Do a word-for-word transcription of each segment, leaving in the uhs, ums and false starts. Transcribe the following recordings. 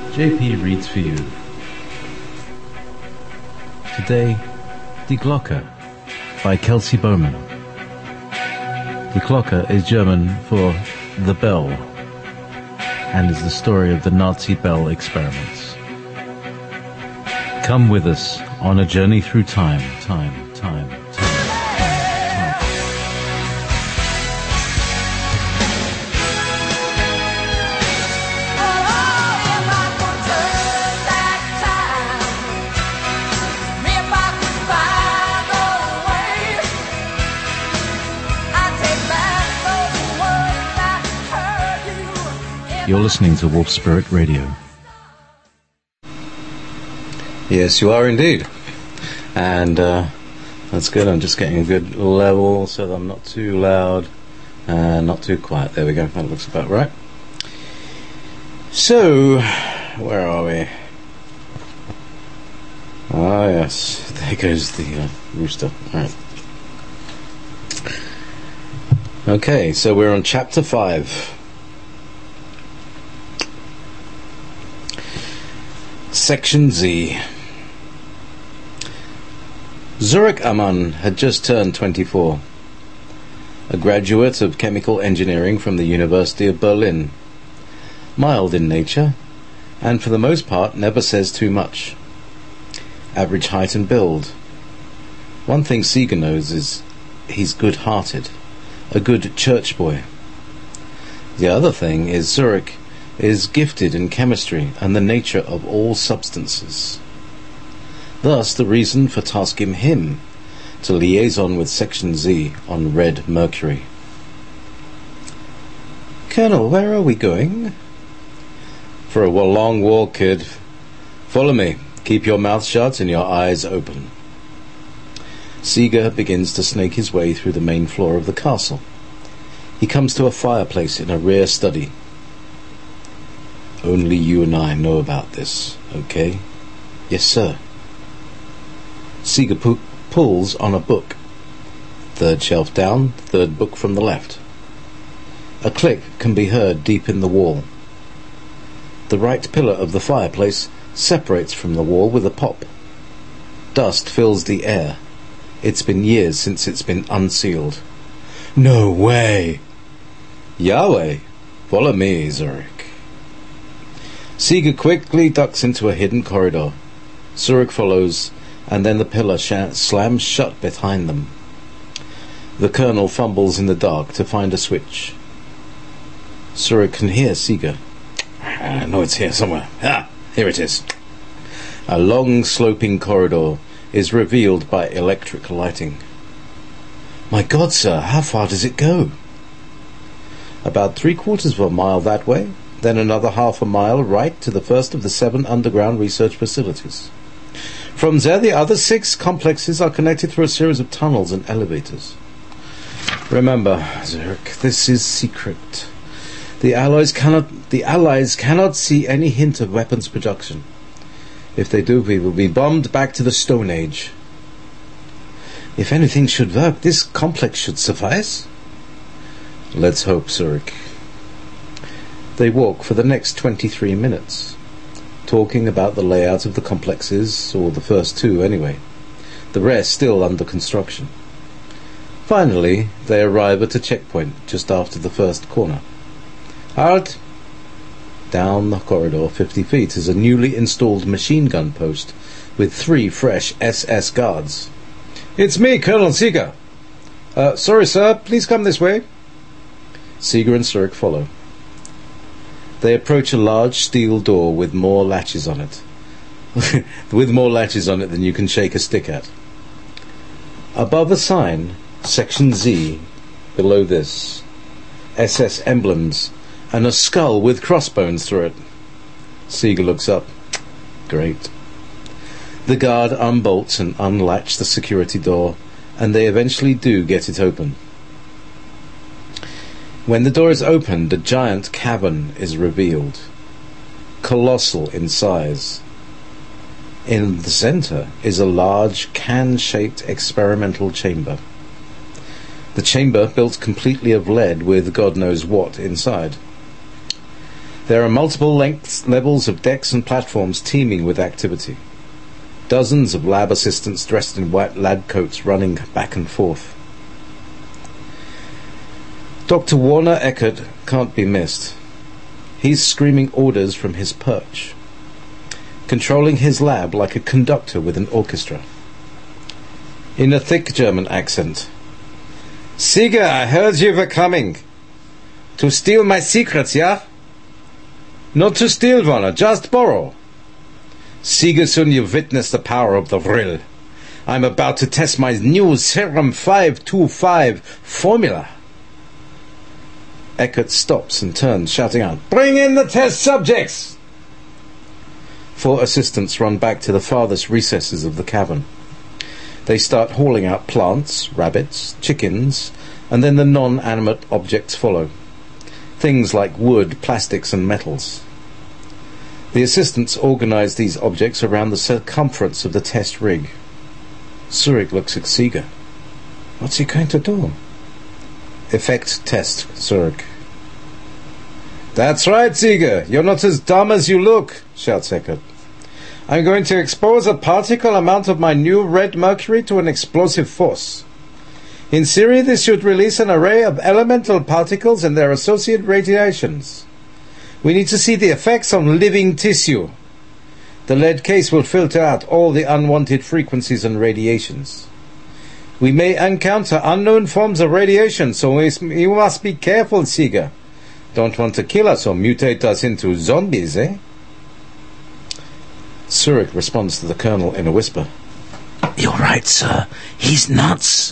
J P reads for you. Today, Die Glocke by Kelsey Bowman. Die Glocke is German for the bell and is the story of the Nazi bell experiments. Come with us on a journey through time, time, time, time. You're listening to Wolf Spirit Radio. Yes, you are indeed. And uh, that's good. I'm just getting a good level so that I'm not too loud and not too quiet. There we go. That looks about right. So, where are we? Ah, yes. There goes the uh, rooster. All right. Okay, so we're on chapter five. Section Z. Zurich Amann had just turned twenty-four, a graduate of chemical engineering from the University of Berlin, mild in nature, and for the most part never says too much. Average height and build. One thing Seeger knows is he's good-hearted, a good church boy. The other thing is Zurich is gifted in chemistry and the nature of all substances. Thus the reason for tasking him to liaison with Section Z on Red Mercury. Colonel, where are we going? For a long walk, kid. Follow me. Keep your mouth shut and your eyes open. Seeger begins to snake his way through the main floor of the castle. He comes to a fireplace in a rear study. Only you and I know about this, okay? Yes, sir. Seeger pu- pulls on a book. Third shelf down, third book from the left. A click can be heard deep in the wall. The right pillar of the fireplace separates from the wall with a pop. Dust fills the air. It's been years since it's been unsealed. No way! Yahweh! Follow me, Zurich. Seeger quickly ducks into a hidden corridor. Zurich follows, and then the pillar sh- slams shut behind them. The colonel fumbles in the dark to find a switch. Zurich can hear Seeger. I know it's here somewhere. Ah, here it is. A long sloping corridor is revealed by electric lighting. My God, sir, how far does it go? About three quarters of a mile that way, then another half a mile right to the first of the seven underground research facilities. From there, the other six complexes are connected through a series of tunnels and elevators. Remember, Zurich, this is secret. The Allies cannot, the Allies cannot see any hint of weapons production. If they do, we will be bombed back to the Stone Age. If anything should work, this complex should suffice. Let's hope, Zurich. They walk for the next twenty-three minutes, talking about the layout of the complexes, or the first two anyway, the rest still under construction. Finally, they arrive at a checkpoint just after the first corner. Halt! Down the corridor fifty feet is a newly installed machine gun post with three fresh S S guards. It's me, Colonel Seeger. Uh, sorry, sir, please come this way. Seeger and Zurich follow. They approach a large steel door with more latches on it. with more latches on it than you can shake a stick at. Above a sign, Section Z, below this, S S emblems, and a skull with crossbones through it. Seeger looks up. Great. The guard unbolts and unlatches the security door, and they eventually do get it open. When the door is opened, a giant cavern is revealed, colossal in size. In the center is a large can-shaped experimental chamber. The chamber built completely of lead with God knows what inside. There are multiple lengths, levels of decks and platforms teeming with activity. Dozens of lab assistants dressed in white lab coats running back and forth. Doctor Warner Eckert can't be missed. He's screaming orders from his perch, controlling his lab like a conductor with an orchestra. In a thick German accent, "Sieger, I heard you were coming. To steal my secrets, yeah? Not to steal, Warner, just borrow. Sieger, soon you witness the power of the Vril. I'm about to test my new Serum five two five formula." Eckert stops and turns, shouting out, "Bring in the test subjects!" Four assistants run back to the farthest recesses of the cavern. They start hauling out plants, rabbits, chickens, and then the non-animate objects follow. Things like wood, plastics, and metals. The assistants organize these objects around the circumference of the test rig. Zurich looks at Sieger. What's he going to do? Effect test, Zurich. "That's right, Sieger. You're not as dumb as you look," shouts Eckert. "I'm going to expose a particle amount of my new red mercury to an explosive force. In theory, this should release an array of elemental particles and their associated radiations. We need to see the effects on living tissue. The lead case will filter out all the unwanted frequencies and radiations. We may encounter unknown forms of radiation, so we, you must be careful, Sieger. Don't want to kill us or mutate us into zombies, eh?" Zurich responds to the Colonel in a whisper. "You're right, sir. He's nuts."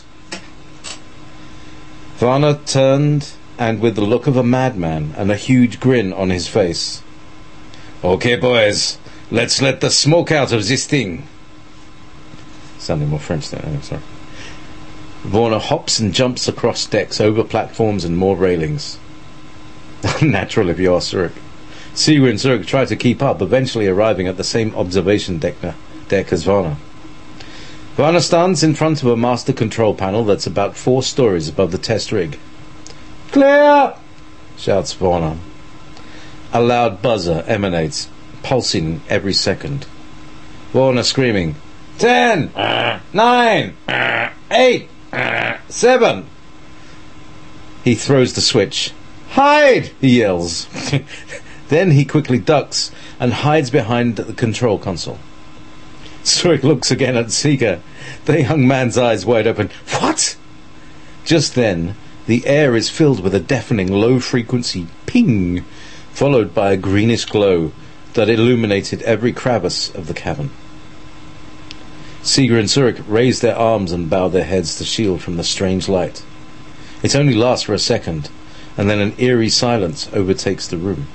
Warner turned, and with the look of a madman and a huge grin on his face. "Okay, boys, let's let the smoke out of this thing." Sounding more French than oh, sorry. Warner hops and jumps across decks, over platforms and more railings. Natural if you ask Zurich. Sieger and Zurich try to keep up, eventually arriving at the same observation deck, deck as Warner. Warner stands in front of a master control panel that's about four stories above the test rig. "Clear!" shouts Warner. A loud buzzer emanates, pulsing every second. Warner screaming, Ten, nine, eight, seven. He throws the switch. "Hide!" he yells. Then he quickly ducks and hides behind the control console. Zurich looks again at Sieger, the young man's eyes wide open. "What?" Just then, the air is filled with a deafening low-frequency ping, followed by a greenish glow that illuminated every crevice of the cavern. Sieger and Zurich raise their arms and bow their heads to shield from the strange light. It only lasts for a second, and then an eerie silence overtakes the room.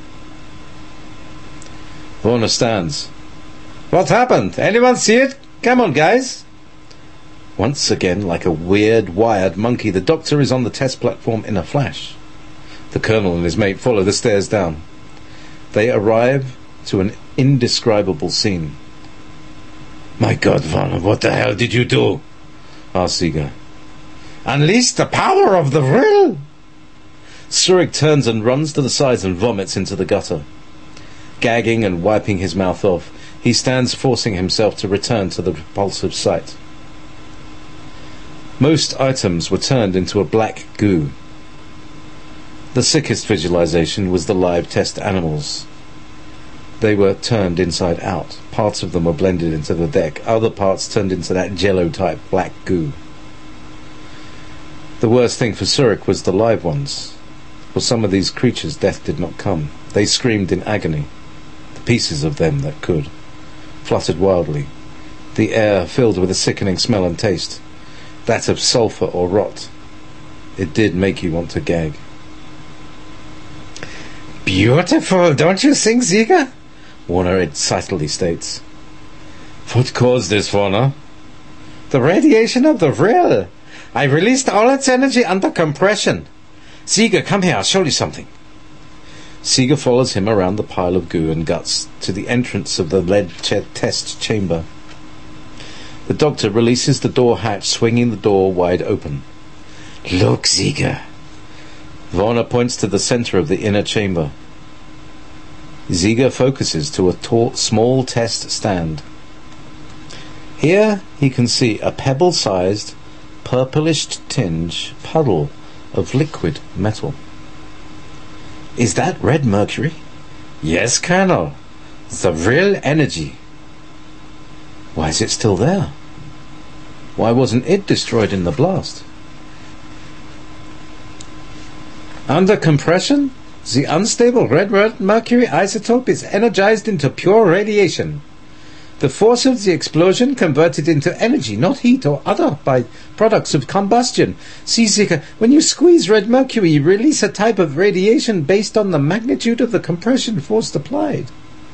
Warner stands. "What happened? Anyone see it? Come on, guys." Once again, like a weird, wired monkey, the Doctor is on the test platform in a flash. The Colonel and his mate follow the stairs down. They arrive to an indescribable scene. "My God, Warner, what the hell did you do?" asked Sieger. "Unleash the power of the Vril!" Zurich turns and runs to the sides and vomits into the gutter. Gagging and wiping his mouth off, he stands forcing himself to return to the repulsive sight. Most items were turned into a black goo. The sickest visualization was the live test animals. They were turned inside out. Parts of them were blended into the deck, other parts turned into that jello-type black goo. The worst thing for Zurich was the live ones. For some of these creatures death did not come. They screamed in agony. The pieces of them that could fluttered wildly, the air filled with a sickening smell and taste, that of sulphur or rot. It did make you want to gag. "Beautiful, don't you think, Sieger?" Warner excitedly states. "What caused this, Warner?" "The radiation of the Vril. I released all its energy under compression. Sieger, come here, I'll show you something." Sieger follows him around the pile of goo and guts to the entrance of the lead ch- test chamber. The Doctor releases the door hatch, swinging the door wide open. "Look, Sieger." Warner points to the center of the inner chamber. Ziga focuses to a tall, small test stand. Here he can see a pebble-sized, purplish-tinged puddle of liquid metal. Is that red mercury? Yes, Colonel. The real energy. Why is it still there? Why wasn't it destroyed in the blast? Under compression, the unstable red mercury isotope is energized into pure radiation. The force of the explosion converted into energy, not heat or other byproducts of combustion. See, Ziga, when you squeeze red mercury, you release a type of radiation based on the magnitude of the compression force applied.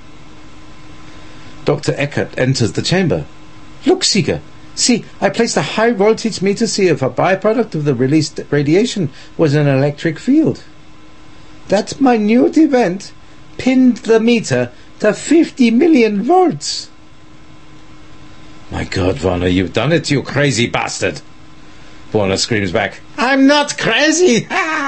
Doctor Eckert enters the chamber. Look, Ziga. See, I placed a high-voltage meter to see if a byproduct of the released radiation was an electric field. That minute event pinned the meter to fifty million volts. My God, Warner, you've done it, you crazy bastard! Warner screams back, I'm not crazy!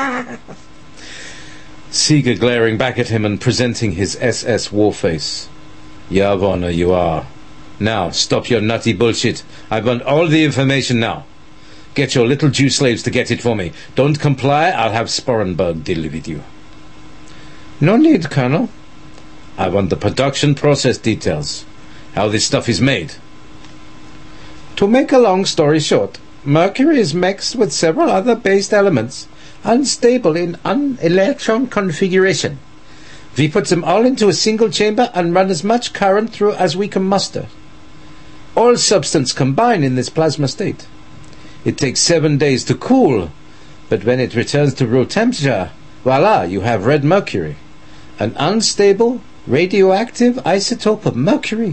Ziga glaring back at him and presenting his S S war face. Yeah, Warner, you are. Now, stop your nutty bullshit. I want all the information now. Get your little Jew slaves to get it for me. Don't comply, I'll have Sporenberg deal with you. No need, Colonel. I want the production process details. How this stuff is made. To make a long story short, mercury is mixed with several other base elements, unstable in un-electron configuration. We put them all into a single chamber and run as much current through as we can muster. All substance combine in this plasma state. It takes seven days to cool, but when it returns to room temperature, voila, you have red mercury, an unstable, radioactive isotope of mercury.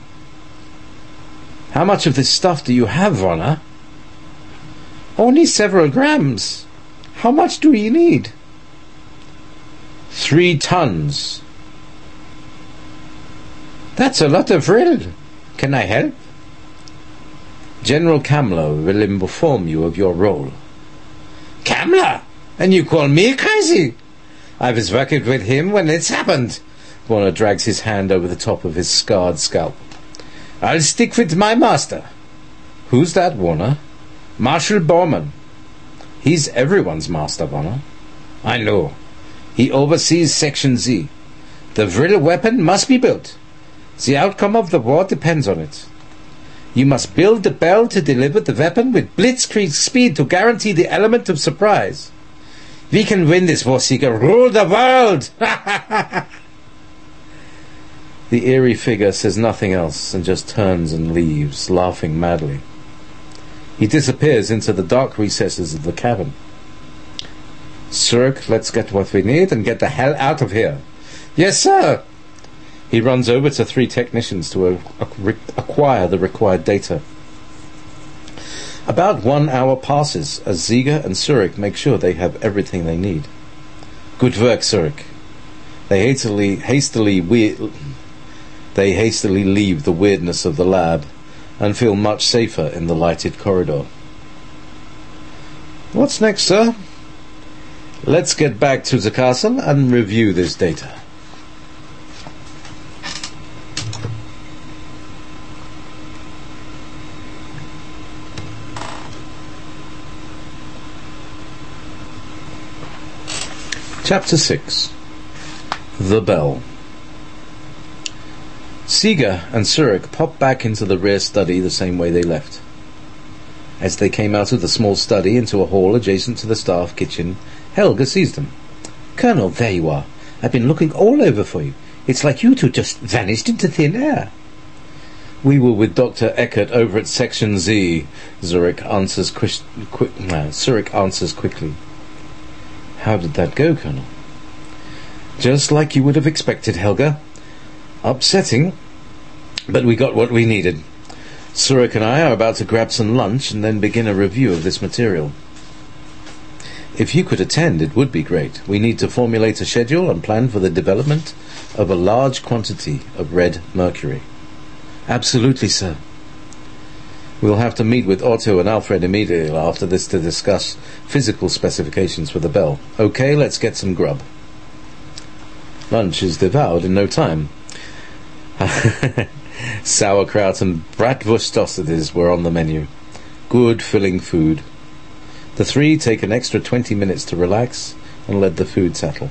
How much of this stuff do you have, Warner? Only several grams. How much do you need? Three tons. That's a lot of rill. Can I help? General Kamler will inform you of your role. Kamler? And you call me crazy? I was working with him when it's happened. Warner drags his hand over the top of his scarred scalp. I'll stick with my master. Who's that, Warner? Marshal Bormann. He's everyone's master, Warner. I know. He oversees Section Z. The Vril weapon must be built. The outcome of the war depends on it. You must build the Bell to deliver the weapon with blitzkrieg speed to guarantee the element of surprise. We can win this war, Ziga. Rule the world! The eerie figure says nothing else and just turns and leaves, laughing madly. He disappears into the dark recesses of the cavern. Zurich, let's get what we need and get the hell out of here. Yes, sir! He runs over to three technicians to acquire the required data. About one hour passes as Ziga and Zurich make sure they have everything they need. Good work, Zurich. They hastily, hastily, we- they hastily leave the weirdness of the lab and feel much safer in the lighted corridor. What's next, sir? Let's get back to the castle and review this data. Chapter six. The Bell. Ziga and Zurich pop back into the rear study the same way they left. As they came out of the small study into a hall adjacent to the staff kitchen, Helga sees them. Colonel, there you are. I've been looking all over for you. It's like you two just vanished into thin air. We were with Doctor Eckert over at Section Z, Zurich answers, quick, quick, no, Zurich answers quickly. How did that go, Colonel? Just like you would have expected, Helga. Upsetting, but we got what we needed. Zurich and I are about to grab some lunch and then begin a review of this material. If you could attend, it would be great. We need to formulate a schedule and plan for the development of a large quantity of red mercury. Absolutely, sir. We'll have to meet with Otto and Alfred immediately after this to discuss physical specifications for the Bell. Okay, let's get some grub. Lunch is devoured in no time. Sauerkraut and bratwurst were on the menu. Good, filling food. The three take an extra twenty minutes to relax and let the food settle.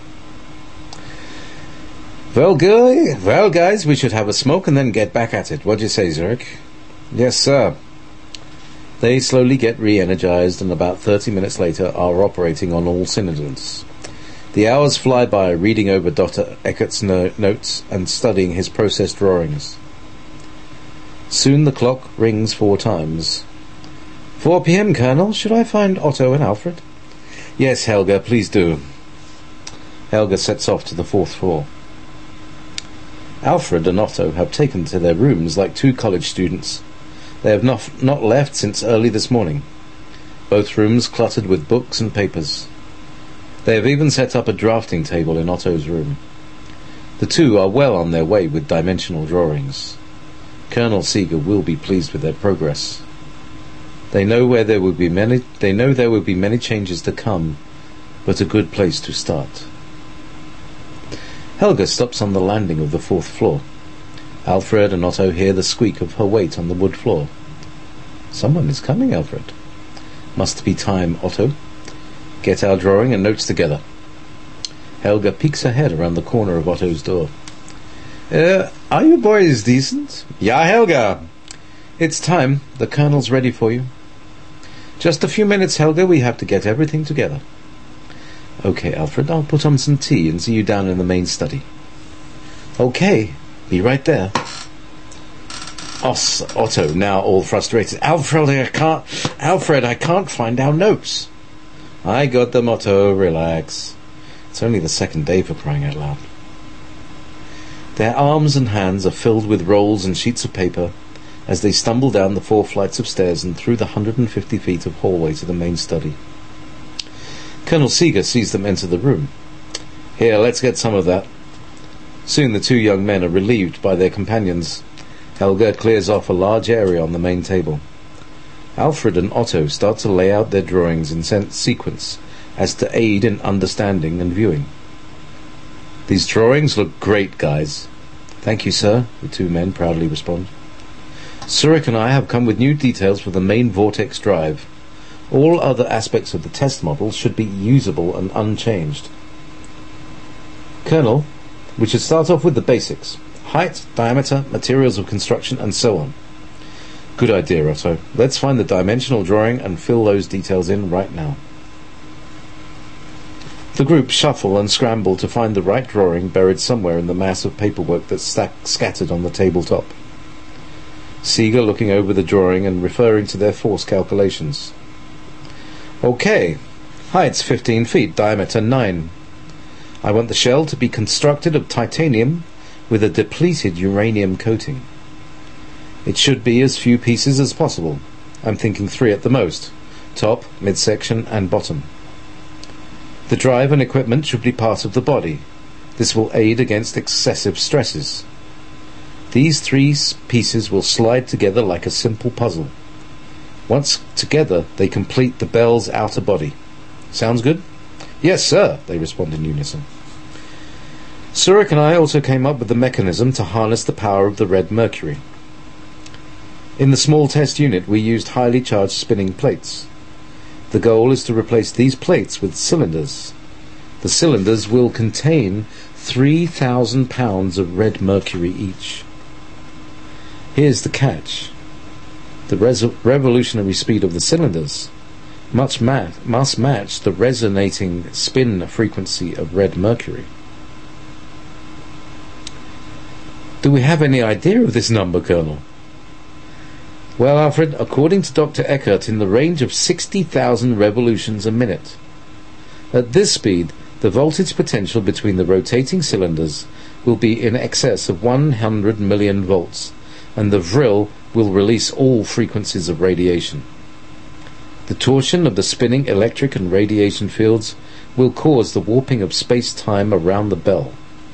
Well, guy, well, guys, we should have a smoke and then get back at it. What do you say, Zurich? Yes, sir. They slowly get re-energized and about thirty minutes later are operating on all cylinders. The hours fly by, reading over Doctor Eckert's no- notes and studying his process drawings. Soon the clock rings four times. four p.m., Colonel. Should I find Otto and Alfred? Yes, Helga, please do. Helga sets off to the fourth floor. Alfred and Otto have taken to their rooms like two college students. They have not, not left since early this morning. Both rooms cluttered with books and papers. They have even set up a drafting table in Otto's room. The two are well on their way with dimensional drawings. Colonel Seeger will be pleased with their progress. They know where there will be many. They know there will be many changes to come, but a good place to start. Helga stops on the landing of the fourth floor. Alfred and Otto hear the squeak of her weight on the wood floor. Someone is coming, Alfred. Must be time, Otto. Get our drawing and notes together. Helga peeks her head around the corner of Otto's door. Uh, are you boys decent? Ja, Helga. It's time. The Colonel's ready for you. Just a few minutes, Helga. We have to get everything together. Okay, Alfred. I'll put on some tea and see you down in the main study. Okay. Be right there. Os, Otto, now all frustrated. Alfred, I can't... Alfred, I can't find our notes. I got them, Otto. Relax. It's only the second day, for crying out loud. Their arms and hands are filled with rolls and sheets of paper as they stumble down the four flights of stairs and through the hundred and fifty feet of hallway to the main study. Colonel Seeger sees them enter the room. Here, let's get some of that. Soon the two young men are relieved by their companions. Helga clears off a large area on the main table. Alfred and Otto start to lay out their drawings in sequence as to aid in understanding and viewing. These drawings look great, guys. Thank you, sir, the two men proudly respond. Zurich and I have come with new details for the main vortex drive. All other aspects of the test model should be usable and unchanged. Colonel, we should start off with the basics. Height, diameter, materials of construction, and so on. Good idea, Otto. Let's find the dimensional drawing and fill those details in right now. The group shuffle and scramble to find the right drawing buried somewhere in the mass of paperwork that's stack- scattered on the tabletop. Seeger looking over the drawing and referring to their force calculations. Okay, height's fifteen feet, diameter nine. I want the shell to be constructed of titanium with a depleted uranium coating. It should be as few pieces as possible. I'm thinking three at the most, top, midsection and bottom. The drive and equipment should be part of the body. This will aid against excessive stresses. These three pieces will slide together like a simple puzzle. Once together, they complete the Bell's outer body. Sounds good? Yes, sir, they respond in unison. Zurich and I also came up with the mechanism to harness the power of the red mercury. In the small test unit, we used highly charged spinning plates. The goal is to replace these plates with cylinders. The cylinders will contain three thousand pounds of red mercury each. Here's the catch. The res- revolutionary speed of the cylinders must, ma- must match the resonating spin frequency of red mercury. Do we have any idea of this number, Colonel? Well, Alfred, according to Doctor Eckert, in the range of sixty thousand revolutions a minute. At this speed, the voltage potential between the rotating cylinders will be in excess of one hundred million volts, and the vril will release all frequencies of radiation. The torsion of the spinning electric and radiation fields will cause the warping of space-time around the bell.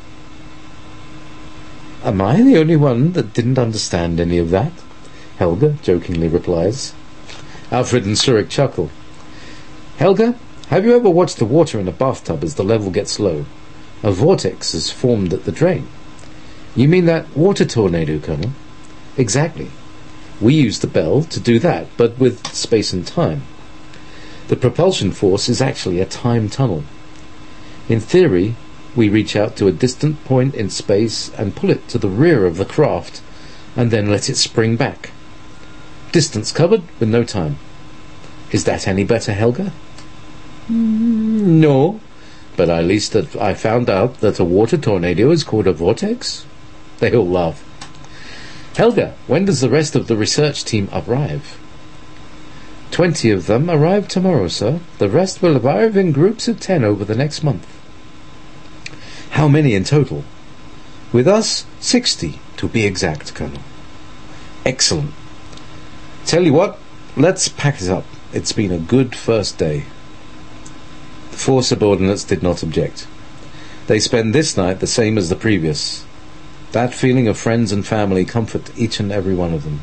Am I the only one that didn't understand any of that? Helga jokingly replies. Alfred and Zurich chuckle. Helga, have you ever watched the water in a bathtub as the level gets low? A vortex is formed at the drain. You mean that water tornado, Colonel? Exactly. We use the bell to do that, but with space and time. The propulsion force is actually a time tunnel. In theory, we reach out to a distant point in space and pull it to the rear of the craft, and then let it spring back. Distance covered with no time. Is that any better, Helga? Mm, no, but at least that I found out that a water tornado is called a vortex. They all laugh. Helga, when does the rest of the research team arrive? Twenty of them arrive tomorrow, sir. The rest will arrive in groups of ten over the next month. How many in total? With us, sixty, to be exact, Colonel. Excellent. Tell you what, let's pack it up. It's been a good first day. The four subordinates did not object. They spend this night the same as the previous. That feeling of friends and family comfort each and every one of them.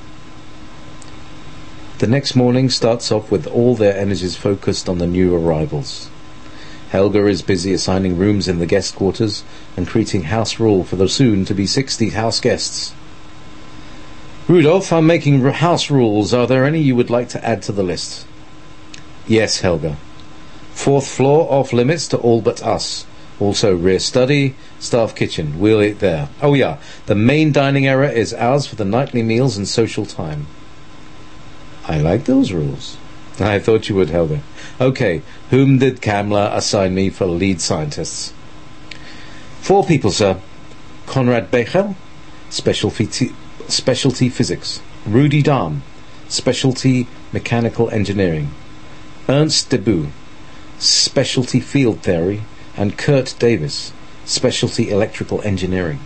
The next morning starts off with all their energies focused on the new arrivals. Helga is busy assigning rooms in the guest quarters and creating house rule for the soon-to-be sixty house guests. Rudolph, I'm making house rules. Are there any you would like to add to the list? Yes, Helga. Fourth floor off limits to all but us. Also rear study, staff kitchen. We'll eat there. Oh yeah, the main dining area is ours for the nightly meals and social time. I like those rules. I thought you would, Helga. Okay, whom did Kamla assign me for lead scientists? Four people, sir. Konrad Bechel, specialty, specialty physics. Rudy Dahm, specialty mechanical engineering. Ernst Debut, specialty field theory. And Kurt Davis, specialty electrical engineering.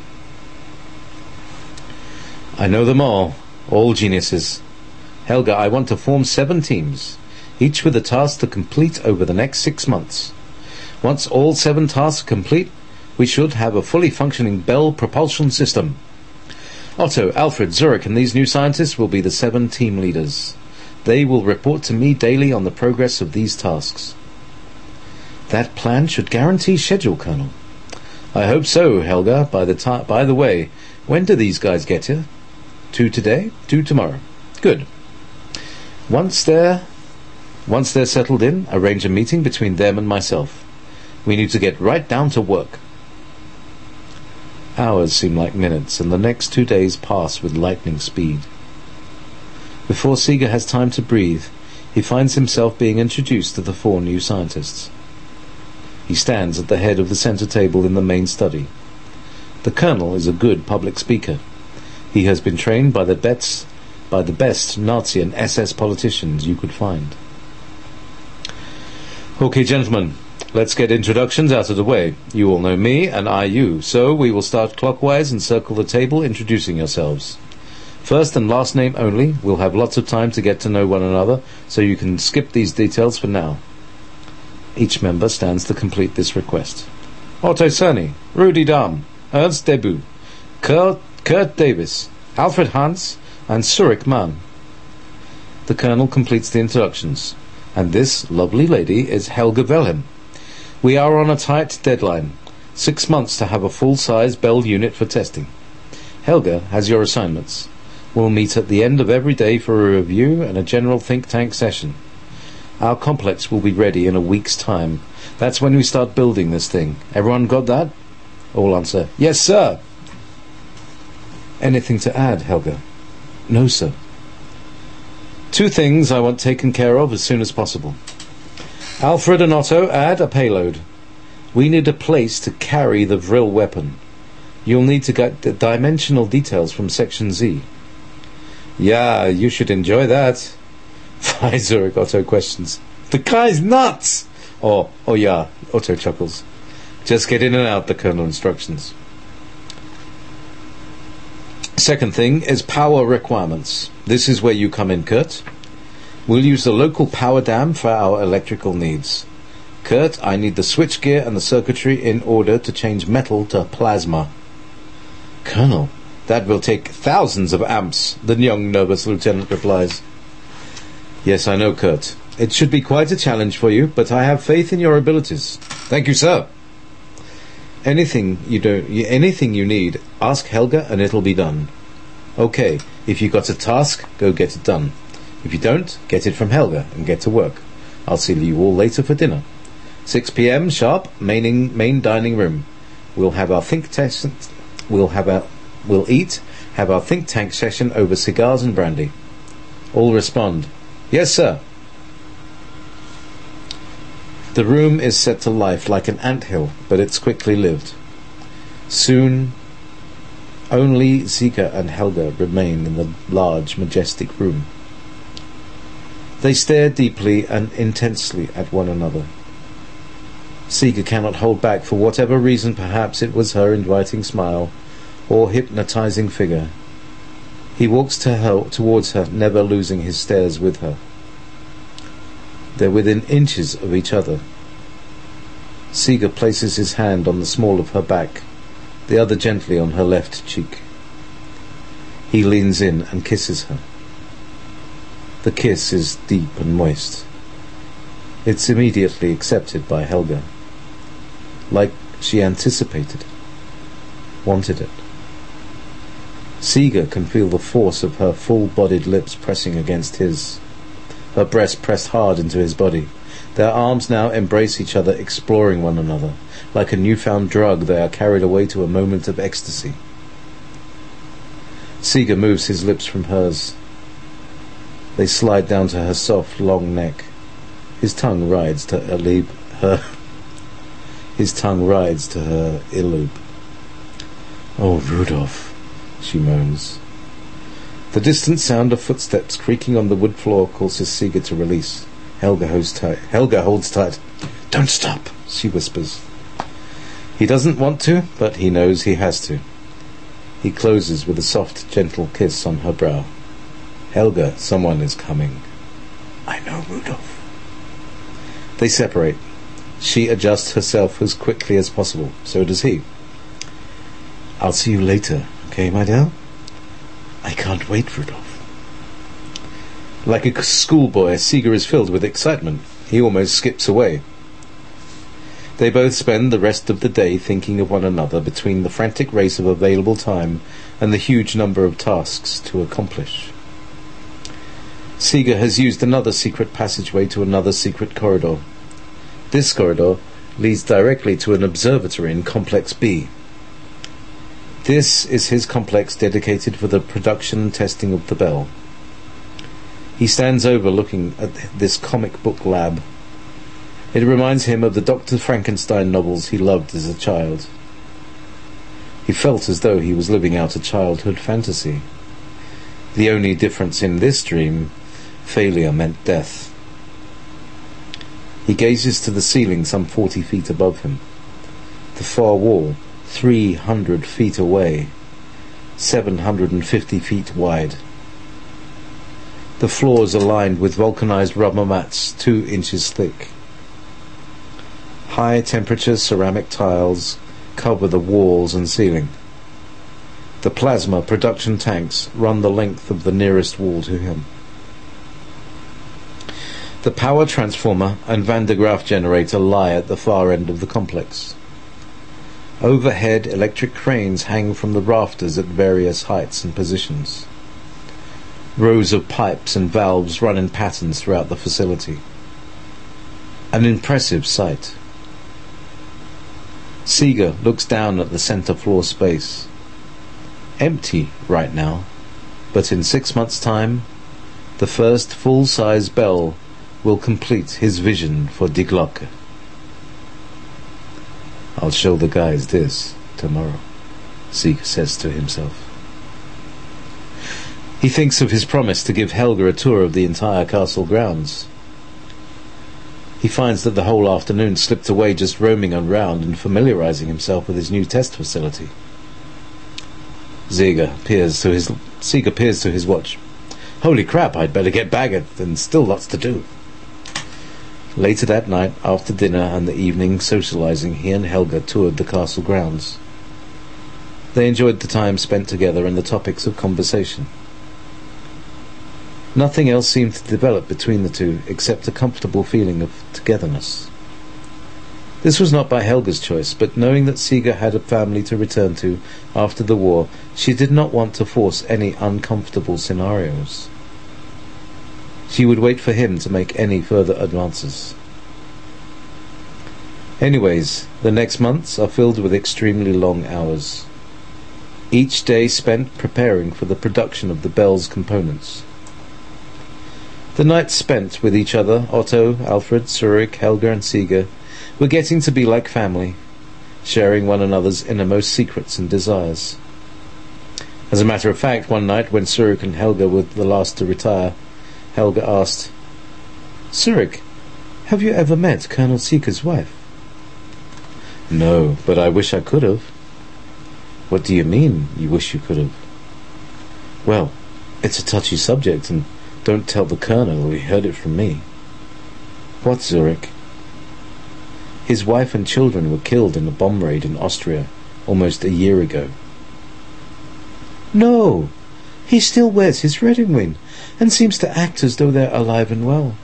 I know them all, all geniuses. Helga, I want to form seven teams, each with a task to complete over the next six months. Once all seven tasks are complete, we should have a fully functioning Bell propulsion system. Otto, Alfred, Zurich, and these new scientists will be the seven team leaders. They will report to me daily on the progress of these tasks. That plan should guarantee schedule, Colonel. I hope so, Helga. By the ti- by the way, when do these guys get here? Two today, two tomorrow. Good. Once they're, once they're settled in, arrange a meeting between them and myself. We need to get right down to work. Hours seem like minutes, and the next two days pass with lightning speed. Before Seeger has time to breathe, he finds himself being introduced to the four new scientists. He stands at the head of the center table in the main study. The colonel is a good public speaker. He has been trained by the best, by the best Nazi and S S politicians you could find. Okay, gentlemen, let's get introductions out of the way. You all know me, and I you, so we will start clockwise and circle the table introducing yourselves. First and last name only. We'll have lots of time to get to know one another, so you can skip these details for now. Each member stands to complete this request. Otto Cerny, Rudy Dahm, Ernst Debut, Kurt, Kurt Davis, Alfred Hans, and Zurich Mann. The colonel completes the introductions. And this lovely lady is Helga Wilhelm. We are on a tight deadline. Six months to have a full-size Bell unit for testing. Helga has your assignments. We'll meet at the end of every day for a review and a general think tank session. Our complex will be ready in a week's time. That's when we start building this thing. Everyone got that? All answer, yes, sir. Anything to add, Helga? No, sir. Two things I want taken care of as soon as possible. Alfred and Otto, add a payload. We need a place to carry the Vril weapon. You'll need to get the dimensional details from Section Z. Yeah, you should enjoy that. Why, Zurich, Otto questions. The guy's nuts! Oh, oh yeah, Otto chuckles. Just get in and out, the colonel instructions. Second thing is power requirements. This is where you come in, Kurt. We'll use the local power dam for our electrical needs. Kurt, I need the switchgear and the circuitry in order to change metal to plasma. Colonel, that will take thousands of amps, the young nervous lieutenant replies. Yes, I know, Kurt. It should be quite a challenge for you, but I have faith in your abilities. Thank you, sir. Anything you don't, anything you need, ask Helga and it'll be done. Okay, if you got a task, go get it done. If you don't, get it from Helga and get to work. I'll see you all later for dinner. six p.m. sharp, main, main dining room. We'll have our think tank. We'll have our. We'll eat. Have our think tank session over cigars and brandy. All respond, yes, sir. The room is set to life like an anthill, but it's quickly lived. Soon, only Zika and Helga remain in the large, majestic room. They stare deeply and intensely at one another. Zika cannot hold back for whatever reason. Perhaps it was her inviting smile or hypnotizing figure. He walks to her, towards her, never losing his stares with her. They're within inches of each other. Zika places his hand on the small of her back, the other gently on her left cheek. He leans in and kisses her. The kiss is deep and moist. It's immediately accepted by Helga, like she anticipated, wanted it. Zika can feel the force of her full-bodied lips pressing against his, her breast pressed hard into his body. Their arms now embrace each other, exploring one another. Like a newfound drug, they are carried away to a moment of ecstasy. Zika moves his lips from hers. They slide down to her soft, long neck. His tongue rides to her lib, her. His tongue rides to her earlobe. "Oh, Rudolph," she moans. The distant sound of footsteps creaking on the wood floor causes Zika to release. Helga holds tight. Helga holds tight. "Don't stop," she whispers. He doesn't want to, but he knows he has to. He closes with a soft, gentle kiss on her brow. "Helga, someone is coming." "I know, Rudolph." They separate. She adjusts herself as quickly as possible. So does he. "I'll see you later, okay, my dear?" "I can't wait, Rudolph." Like a schoolboy, Zika is filled with excitement. He almost skips away. They both spend the rest of the day thinking of one another between the frantic race of available time and the huge number of tasks to accomplish. Zika has used another secret passageway to another secret corridor. This corridor leads directly to an observatory in Complex B. This is his complex dedicated for the production and testing of the Bell. He stands over looking at this comic book lab. It reminds him of the Doctor Frankenstein novels he loved as a child. He felt as though he was living out a childhood fantasy. The only difference in this dream, failure meant death. He gazes to the ceiling some forty feet above him. The far wall, three hundred feet away, seven hundred and fifty feet wide. The floors are lined with vulcanized rubber mats two inches thick. High-temperature ceramic tiles cover the walls and ceiling. The plasma production tanks run the length of the nearest wall to him. The power transformer and Van de Graaff generator lie at the far end of the complex. Overhead, electric cranes hang from the rafters at various heights and positions. Rows of pipes and valves run in patterns throughout the facility. An impressive sight. Zika looks down at the center floor space. Empty right now, but in six months' time, the first full-size Bell will complete his vision for Die Glocke. "I'll show the guys this tomorrow," Zika says to himself. He thinks of his promise to give Helga a tour of the entire castle grounds. He finds that the whole afternoon slipped away just roaming around and familiarizing himself with his new test facility. Zika peers to his Zika peers to his watch. "Holy crap, I'd better get back at and still lots to do." Later that night, after dinner and the evening socializing, he and Helga toured the castle grounds. They enjoyed the time spent together and the topics of conversation. Nothing else seemed to develop between the two except a comfortable feeling of togetherness. This was not by Helga's choice, but knowing that Seeger had a family to return to after the war, she did not want to force any uncomfortable scenarios. She would wait for him to make any further advances. Anyways, the next months are filled with extremely long hours, each day spent preparing for the production of the Bell's components. The nights spent with each other, Otto, Alfred, Zurich, Helga and Seeger, were getting to be like family, sharing one another's innermost secrets and desires. As a matter of fact, one night when Zurich and Helga were the last to retire, Helga asked, "Zurich, have you ever met Colonel Seeger's wife?" "No, but I wish I could have." "What do you mean, you wish you could have?" "Well, it's a touchy subject, and don't tell the Colonel, he heard it from me." "What, Zurich?" "His wife and children were killed in a bomb raid in Austria almost a year ago." "No! He still wears his wedding ring and seems to act as though they're alive and well."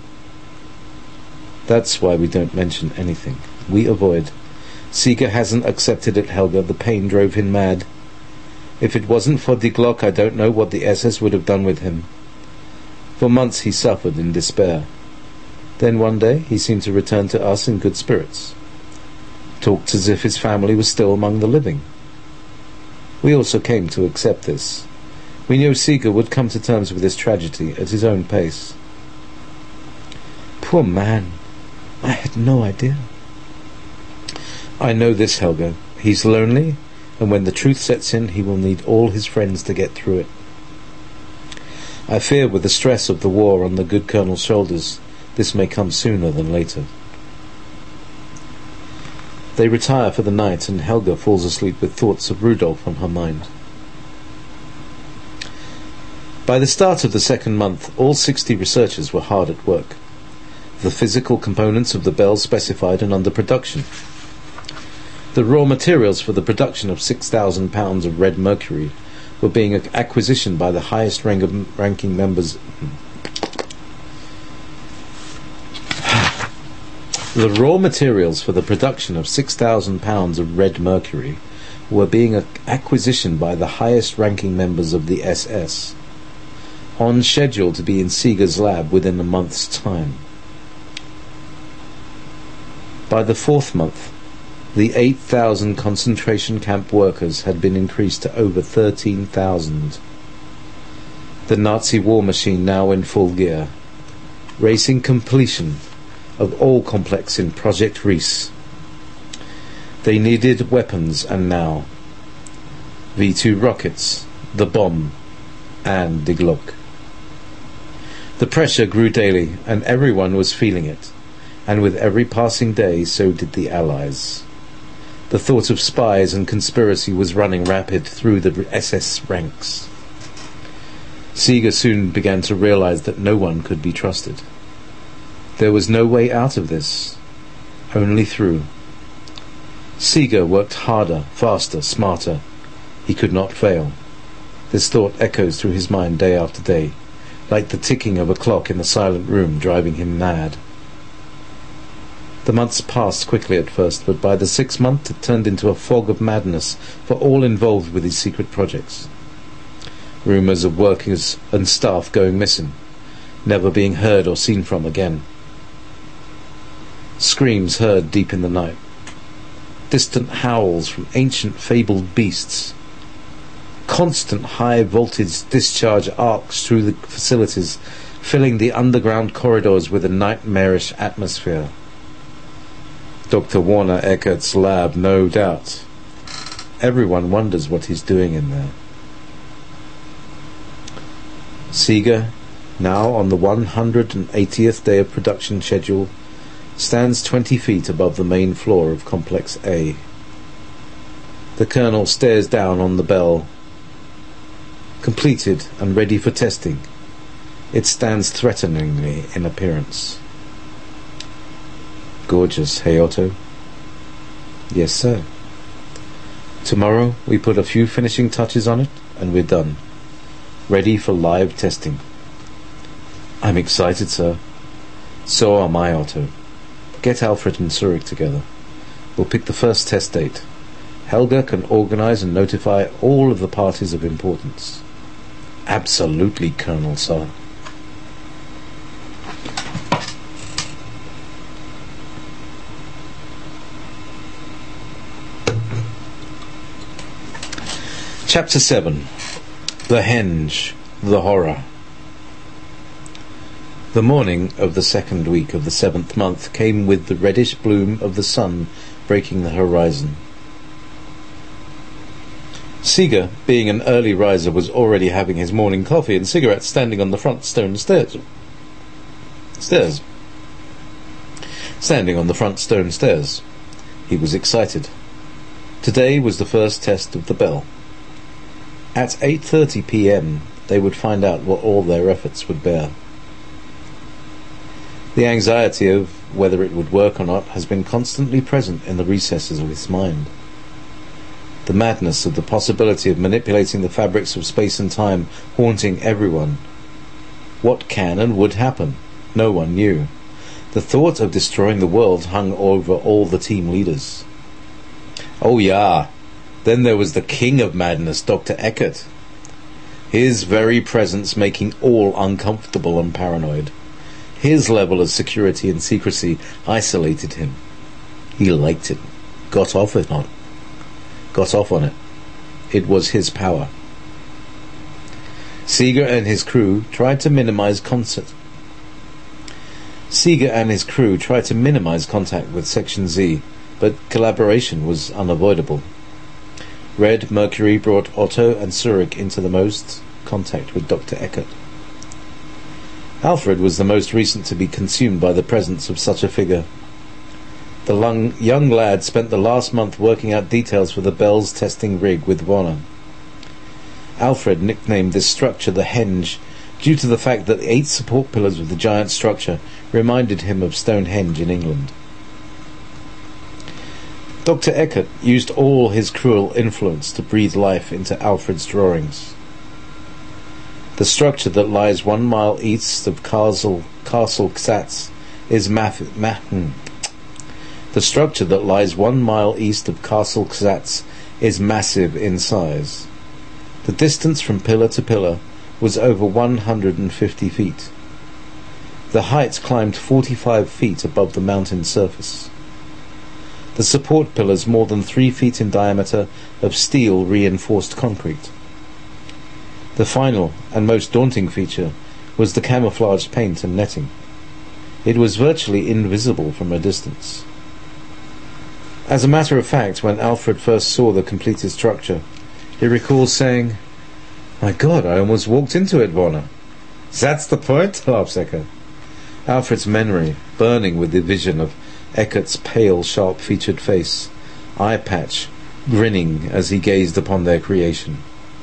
"That's why we don't mention anything. We avoid. Seeger hasn't accepted it, Helga. The pain drove him mad. If it wasn't for Die Glocke, I don't know what the S S would have done with him. For months he suffered in despair. Then one day he seemed to return to us in good spirits. Talked as if his family was still among the living. We also came to accept this. We knew Seeger would come to terms with this tragedy at his own pace." "Poor man. I had no idea." "I know this, Helga. He's lonely, and when the truth sets in, he will need all his friends to get through it. I fear with the stress of the war on the good Colonel's shoulders, this may come sooner than later." They retire for the night, and Helga falls asleep with thoughts of Rudolf on her mind. By the start of the second month, all sixty researchers were hard at work. The physical components of the Bell specified and under production. The raw materials for the production of six thousand pounds of red mercury were being acquisitioned by the highest rank ranking members. The raw materials for the production of six thousand pounds of red mercury were being acquisitioned by the highest ranking members of the S S, on schedule to be in Seeger's lab within a month's time. By the fourth month, the eight thousand concentration camp workers had been increased to over thirteen thousand. The Nazi war machine now in full gear, racing completion of all complex in Project Reese. They needed weapons, and now V two rockets, the bomb, and Die Glocke. The pressure grew daily, and everyone was feeling it, and with every passing day so did the Allies. The thought of spies and conspiracy was running rapid through the S S ranks. Seeger soon began to realize that no one could be trusted. There was no way out of this, only through. Seeger worked harder, faster, smarter. He could not fail. This thought echoes through his mind day after day, like the ticking of a clock in the silent room, driving him mad. The months passed quickly at first, but by the sixth month it turned into a fog of madness for all involved with his secret projects. Rumours of workers and staff going missing, never being heard or seen from again. Screams heard deep in the night. Distant howls from ancient fabled beasts. Constant high-voltage discharge arcs through the facilities, filling the underground corridors with a nightmarish atmosphere. Doctor Warner Eckert's lab, no doubt. Everyone wonders what he's doing in there. Seeger, now on the one hundred eightieth day of production schedule, stands twenty feet above the main floor of Complex A. The Colonel stares down on the Bell. Completed and ready for testing, it stands threateningly in appearance. Gorgeous, hey Otto? Yes, sir. Tomorrow we put a few finishing touches on it and we're done. Ready for live testing. I'm excited, sir. So am I, Otto. Get Alfred and Zurich together. We'll pick the first test date. Helga can organize and notify all of the parties of importance. Absolutely, Colonel, sir. Chapter seven. The Henge, the Horror. The morning of the second week of the seventh month came with the reddish bloom of the sun breaking the horizon. Seeger, being an early riser, was already having his morning coffee and cigarettes standing on the front stone stairs. Stairs. Standing on the front stone stairs. He was excited. Today was the first test of the bell. At eight thirty p m they would find out what all their efforts would bear. The anxiety of whether it would work or not has been constantly present in the recesses of his mind. The madness of the possibility of manipulating the fabrics of space and time haunting everyone. What can and would happen? No one knew. The thought of destroying the world hung over all the team leaders. Oh yeah, then there was the king of madness, Doctor Eckert. His very presence making all uncomfortable and paranoid. His level of security and secrecy isolated him. He liked it, got off it on, got off on it. It was his power. Seeger and his crew tried to minimize contact. Seeger and his crew tried to minimize contact with Section Z, but collaboration was unavoidable. Red Mercury brought Otto and Zurich into the most contact with Doctor Eckert. Alfred was the most recent to be consumed by the presence of such a figure. The long, young lad spent the last month working out details for the Bell's testing rig with Warner. Alfred nicknamed this structure the Henge due to the fact that the eight support pillars of the giant structure reminded him of Stonehenge in England. Doctor Eckert used all his cruel influence to breathe life into Alfred's drawings. The structure that lies one mile east of Castle, Castle Xatz is math- ma- hmm. The structure that lies one mile east of Castle Xatz is massive in size. The distance from pillar to pillar was over one hundred fifty feet. The height climbed forty-five feet above the mountain surface. The support pillars more than three feet in diameter of steel reinforced concrete. The final and most daunting feature was the camouflaged paint and netting. It was virtually invisible from a distance. As a matter of fact, when Alfred first saw the completed structure, he recalls saying, "My God, I almost walked into it, Warner." "That's the point," laughs Eckert. Alfred's memory, burning with the vision of Eckert's pale, sharp-featured face, eye patch, grinning as he gazed upon their creation.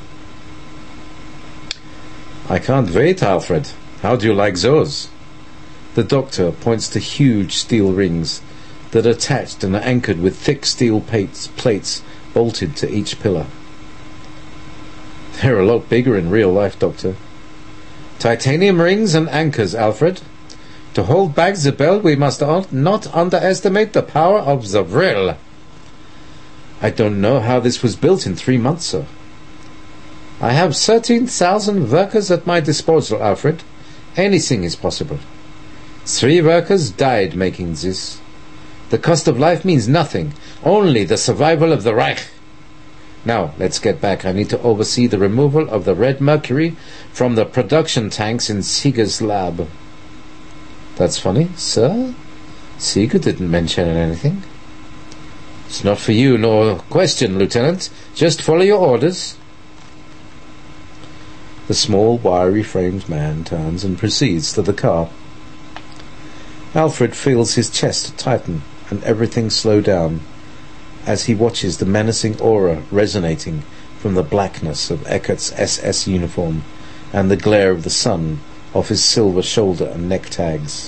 "I can't wait, Alfred. How do you like those?" The doctor points to huge steel rings that are attached and are anchored with thick steel plates, plates bolted to each pillar. "They're a lot bigger in real life, Doctor." "Titanium rings and anchors, Alfred. To hold back the bell, we must not underestimate the power of the will." "I don't know how this was built in three months, sir." "I have thirteen thousand workers at my disposal, Alfred. Anything is possible. Three workers died making this. The cost of life means nothing, only the survival of the Reich. Now, let's get back. I need to oversee the removal of the red mercury from the production tanks in Seeger's lab." "That's funny, sir. Seeger didn't mention anything." "It's not for you nor question, Lieutenant. Just follow your orders." The small, wiry-framed man turns and proceeds to the car. Alfred feels his chest tighten and everything slow down as he watches the menacing aura resonating from the blackness of Eckert's S S uniform and the glare of the sun off his silver shoulder and neck tags.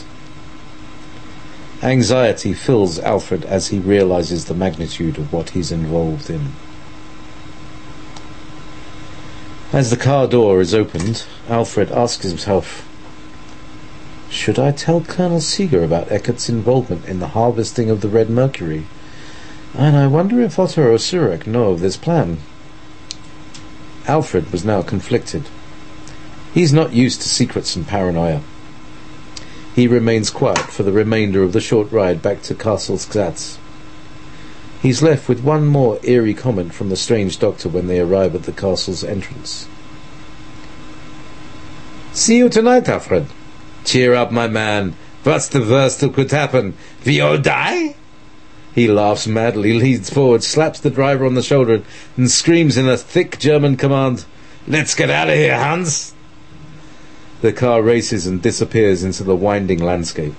Anxiety fills Alfred as he realizes the magnitude of what he's involved in. As the car door is opened, Alfred asks himself, should I tell Colonel Seeger about Eckert's involvement in the harvesting of the red mercury? And I wonder if Otto or Zurich know of this plan. Alfred was now conflicted. He's not used to secrets and paranoia. He remains quiet for the remainder of the short ride back to Castle Xatz. He's left with one more eerie comment from the strange doctor when they arrive at the castle's entrance. "See you tonight, Alfred." "Cheer up, my man. What's the worst that could happen? We all die?" He laughs madly, leans forward, slaps the driver on the shoulder, and screams in a thick German command, "Let's get out of here, Hans!" The car races and disappears into the winding landscape.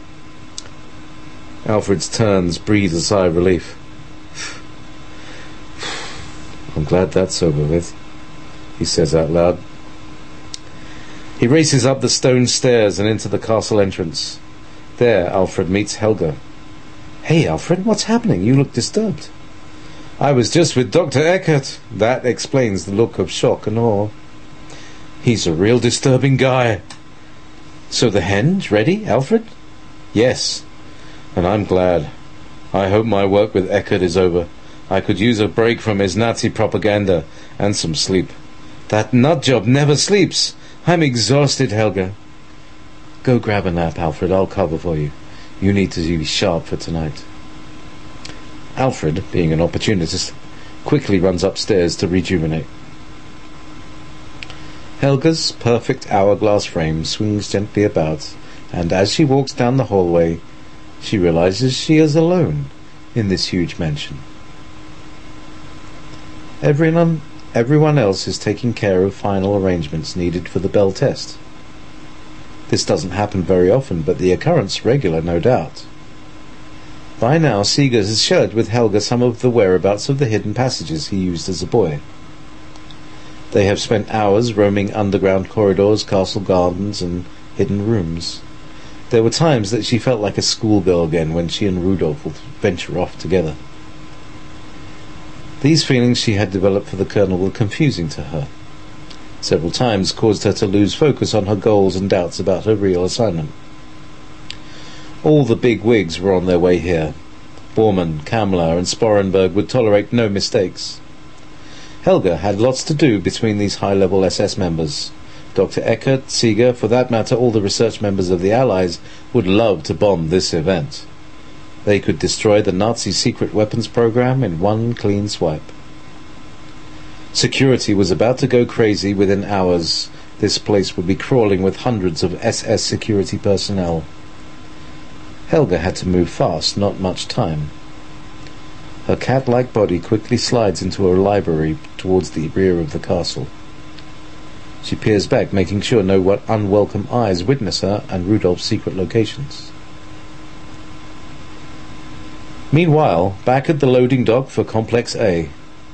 Alfred turns, breathes a sigh of relief. "I'm glad that's over with," he says out loud. He races up the stone stairs and into the castle entrance. There, Alfred meets Helga. "Hey, Alfred, what's happening? You look disturbed." "I was just with Doctor Eckert." That explains the look of shock and awe. "He's a real disturbing guy." "So the henge ready, Alfred?" "Yes, and I'm glad. I hope my work with Eckert is over. I could use a break from his Nazi propaganda and some sleep. That nut job never sleeps. I'm exhausted, Helga." "Go grab a nap, Alfred. I'll cover for you. You need to be sharp for tonight." Alfred, being an opportunist, quickly runs upstairs to rejuvenate. Helga's perfect hourglass frame swings gently about, and as she walks down the hallway, she realizes she is alone in this huge mansion. Everyone, everyone else is taking care of final arrangements needed for the Bell test. This doesn't happen very often, but the occurrence regular, no doubt. By now, Seeger has shared with Helga some of the whereabouts of the hidden passages he used as a boy. They have spent hours roaming underground corridors, castle gardens, and hidden rooms. There were times that she felt like a schoolgirl again when she and Rudolph would venture off together. These feelings she had developed for the Colonel were confusing to her. Several times caused her to lose focus on her goals and doubts about her real assignment. All the big wigs were on their way here. Bormann, Kammler, and Sporenberg would tolerate no mistakes. Helga had lots to do between these high-level S S members. Doctor Eckert, Seeger, for that matter all the research members of the Allies, would love to bomb this event. They could destroy the Nazi secret weapons program in one clean swipe. Security was about to go crazy. Within hours, this place would be crawling with hundreds of S S security personnel. Helga had to move fast, not much time. Her cat-like body quickly slides into a library towards the rear of the castle. She peers back, making sure no unwelcome eyes witness her and Rudolph's secret locations. Meanwhile, back at the loading dock for Complex A.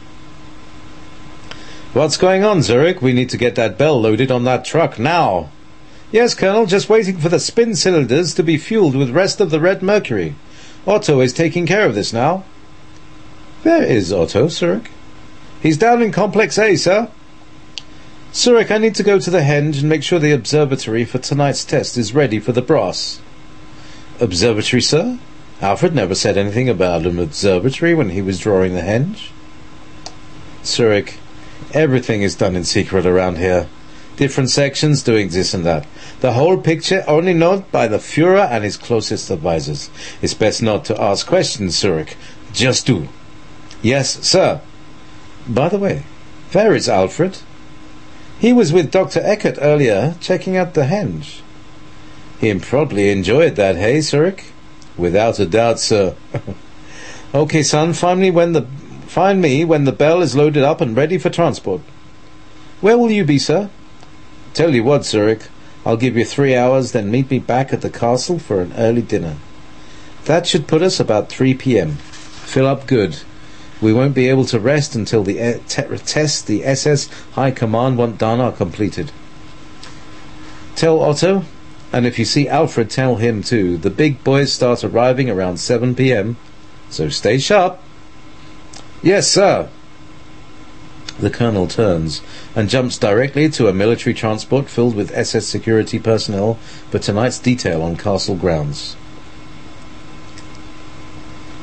"What's going on, Zurich? We need to get that Bell loaded on that truck now." "Yes, Colonel, just waiting for the spin cylinders to be fueled with rest of the red mercury. Otto is taking care of this now." "Where is Otto, Zurich?" "He's down in Complex A, sir." "Zurich, I need to go to the henge and make sure the observatory for tonight's test is ready for the brass." "Observatory, sir? Alfred never said anything about an observatory when he was drawing the henge." "Zurich, everything is done in secret around here. Different sections doing this and that. The whole picture only known by the Führer and his closest advisors. It's best not to ask questions, Zurich. Just do." "Yes, sir." "By the way, where is Alfred?" "He was with Doctor Eckert earlier, checking out the henge." "He probably enjoyed that, hey, Zurich?" "Without a doubt, sir." "Okay, son, find me when the find me when the Bell is loaded up and ready for transport." "Where will you be, sir?" "Tell you what, Zurich, I'll give you three hours, then meet me back at the castle for an early dinner. That should put us about three p.m. Fill up good. We won't be able to rest until the e- te- tests the S S High Command want done are completed. Tell Otto, and if you see Alfred, tell him too. The big boys start arriving around seven p.m, so stay sharp." "Yes, sir." The Colonel turns and jumps directly to a military transport filled with S S security personnel for tonight's detail on castle grounds.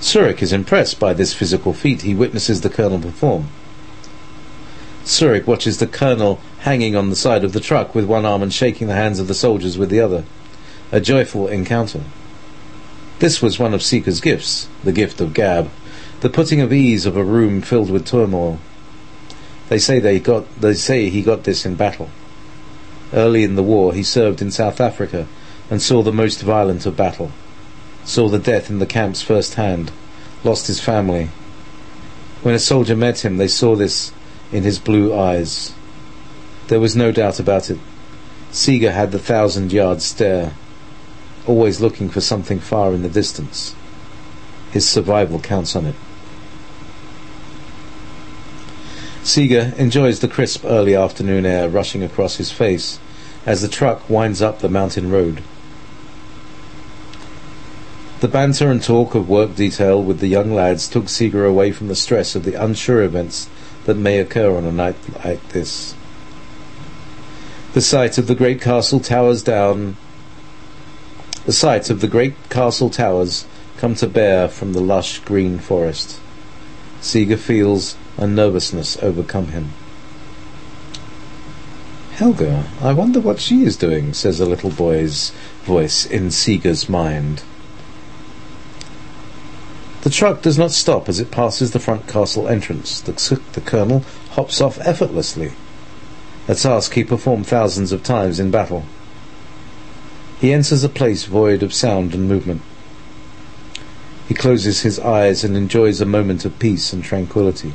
Zurich is impressed by this physical feat he witnesses the colonel perform. Zurich watches the colonel hanging on the side of the truck with one arm and shaking the hands of the soldiers with the other. A joyful encounter. This was one of Sika's gifts, the gift of gab, the putting of ease of a room filled with turmoil. They say they got. They say he got this in battle. Early in the war he served in South Africa and saw the most violent of battle. Saw the death in the camps firsthand, lost his family. When a soldier met him, they saw this in his blue eyes. There was no doubt about it. Siga had the thousand-yard stare, always looking for something far in the distance. His survival counts on it. Siga enjoys the crisp early afternoon air rushing across his face as the truck winds up the mountain road. The banter and talk of work detail with the young lads took Siga away from the stress of the unsure events that may occur on a night like this. The sight of the great castle towers down The sight of the great castle towers come to bear from the lush green forest. Siga feels a nervousness overcome him. "Helga, I wonder what she is doing," says a little boy's voice in Siga's mind. The truck does not stop as it passes the front castle entrance. The, the colonel hops off effortlessly, a task he performed thousands of times in battle. He enters a place void of sound and movement. He closes his eyes and enjoys a moment of peace and tranquility.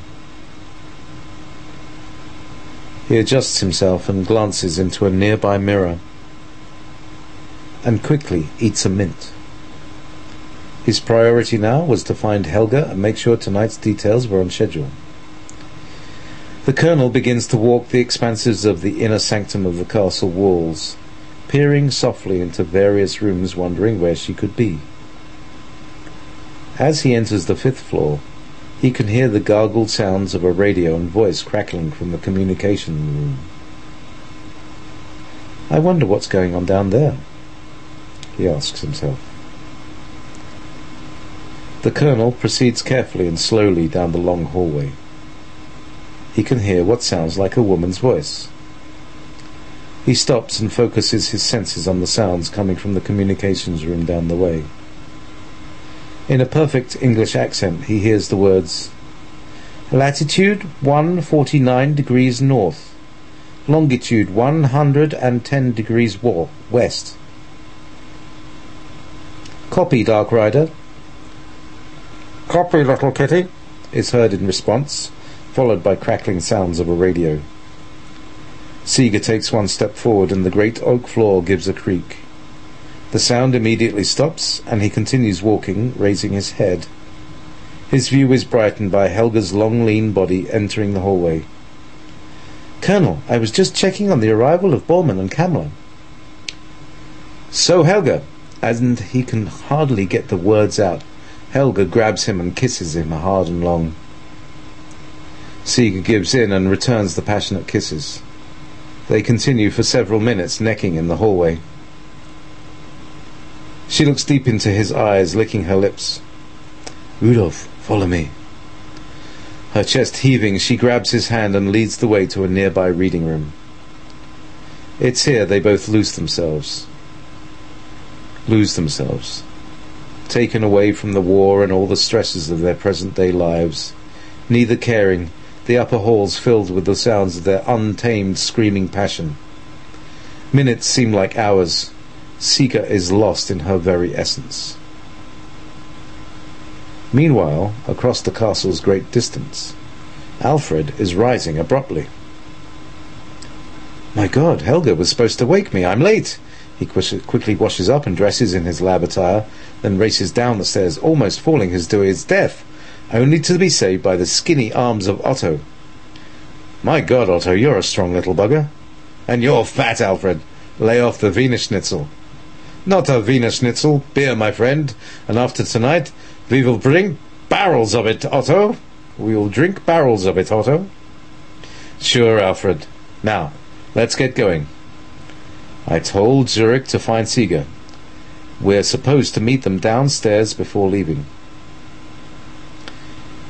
He adjusts himself and glances into a nearby mirror, and quickly eats a mint. His priority now was to find Helga and make sure tonight's details were on schedule. The colonel begins to walk the expanses of the inner sanctum of the castle walls, peering softly into various rooms, wondering where she could be. As he enters the fifth floor, he can hear the gargled sounds of a radio and voice crackling from the communication room. "I wonder what's going on down there," he asks himself. The colonel proceeds carefully and slowly down the long hallway. He can hear what sounds like a woman's voice. He stops and focuses his senses on the sounds coming from the communications room down the way. In a perfect English accent he hears the words, "Latitude one forty-nine degrees north, longitude one hundred ten degrees wa- west. Copy, Dark Rider." "Copy, little kitty," is heard in response, followed by crackling sounds of a radio. Siga takes one step forward and the great oak floor gives a creak. The sound immediately stops and he continues walking, raising his head. His view is brightened by Helga's long lean body entering the hallway. "Colonel, I was just checking on the arrival of Bormann and Kamler." "So, Helga," and he can hardly get the words out. Helga grabs him and kisses him hard and long. Siga gives in and returns the passionate kisses. They continue for several minutes, necking in the hallway. She looks deep into his eyes, licking her lips. "Rudolf, follow me." Her chest heaving, she grabs his hand and leads the way to a nearby reading room. It's here they both lose themselves. Lose themselves. Taken away from the war and all the stresses of their present-day lives, neither caring, the upper halls filled with the sounds of their untamed screaming passion. Minutes seem like hours. Siga is lost in her very essence. Meanwhile, across the castle's great distance, Alfred is rising abruptly. "My God, Helga was supposed to wake me. I'm late." He quickly washes up and dresses in his lab attire, then races down the stairs, almost falling his to his death, only to be saved by the skinny arms of Otto. "My God, Otto, you're a strong little bugger." "And you're fat, Alfred. Lay off the Wiener Schnitzel." "Not a Wiener Schnitzel, beer, my friend, and after tonight we will drink barrels of it, Otto. We will drink barrels of it, Otto." "Sure, Alfred. Now, let's get going. I told Zurich to find Siga. We're supposed to meet them downstairs before leaving."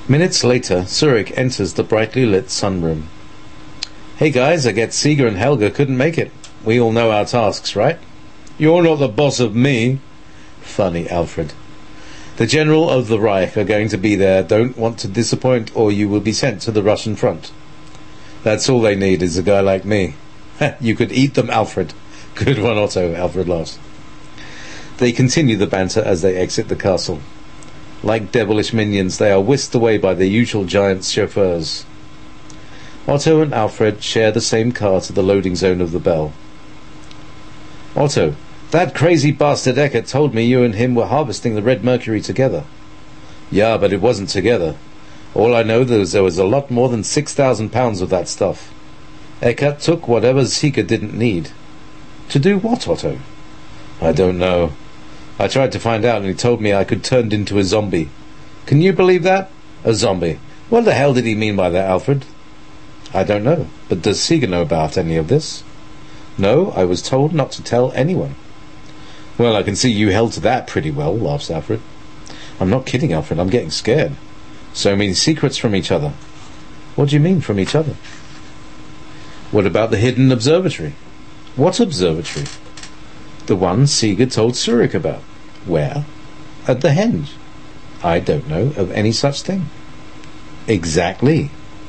Minutes later, Zurich enters the brightly lit sunroom. Hey guys, I guess Seeger and Helga couldn't make it. We all know our tasks, right? You're not the boss of me. Funny, Alfred. The General of the Reich are going to be there. Don't want to disappoint, or you will be sent to the Russian front. That's all they need is a guy like me. You could eat them, Alfred. Good one, Otto, Alfred laughs. They continue the banter as they exit the castle. Like devilish minions, they are whisked away by their usual giant chauffeurs. Otto and Alfred share the same car to the loading zone of the Bell. Otto, that crazy bastard Eckert told me you and him were harvesting the red mercury together. Yeah, but it wasn't together. All I know is there was a lot more than six thousand pounds of that stuff. Eckert took whatever Seeger didn't need. To do what, Otto? I don't know. I tried to find out and he told me I could turn into a zombie. Can you believe that? A zombie. What the hell did he mean by that, Alfred? I don't know, but does Seeger know about any of this? No, I was told not to tell anyone. Well, I can see you held to that pretty well, laughs Alfred. I'm not kidding, Alfred, I'm getting scared. So many secrets from each other. What do you mean, from each other? What about the hidden observatory? What observatory? The one Seeger told Zurich about. Where? At the Henge. I don't know of any such thing. Exactly.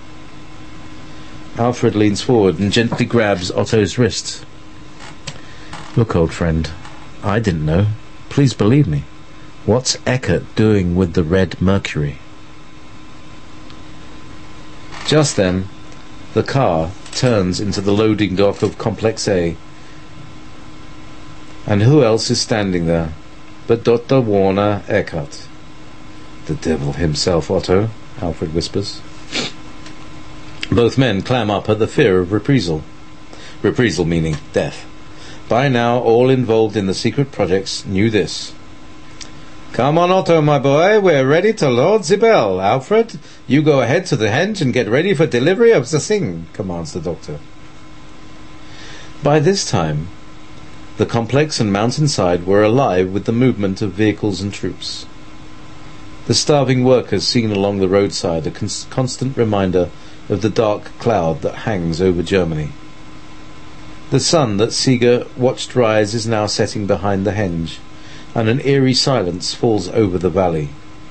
Alfred leans forward and gently grabs Otto's wrist. Look, old friend, I didn't know. Please believe me. What's Eckert doing with the red mercury? Just then, the car turns into the loading dock of Complex A. And who else is standing there but Doctor Warner Eckert? The devil himself, Otto, Alfred whispers. Both men clam up at the fear of reprisal. Reprisal meaning death. By now, all involved in the secret projects knew this. Come on, Otto, my boy, we're ready to load the Bell. Alfred, you go ahead to the Henge and get ready for delivery of the thing, commands the doctor. By this time, the complex and mountainside were alive with the movement of vehicles and troops. The starving workers seen along the roadside, a cons- constant reminder of the dark cloud that hangs over Germany. The sun that Seeger watched rise is now setting behind the Henge, and an eerie silence falls over the valley.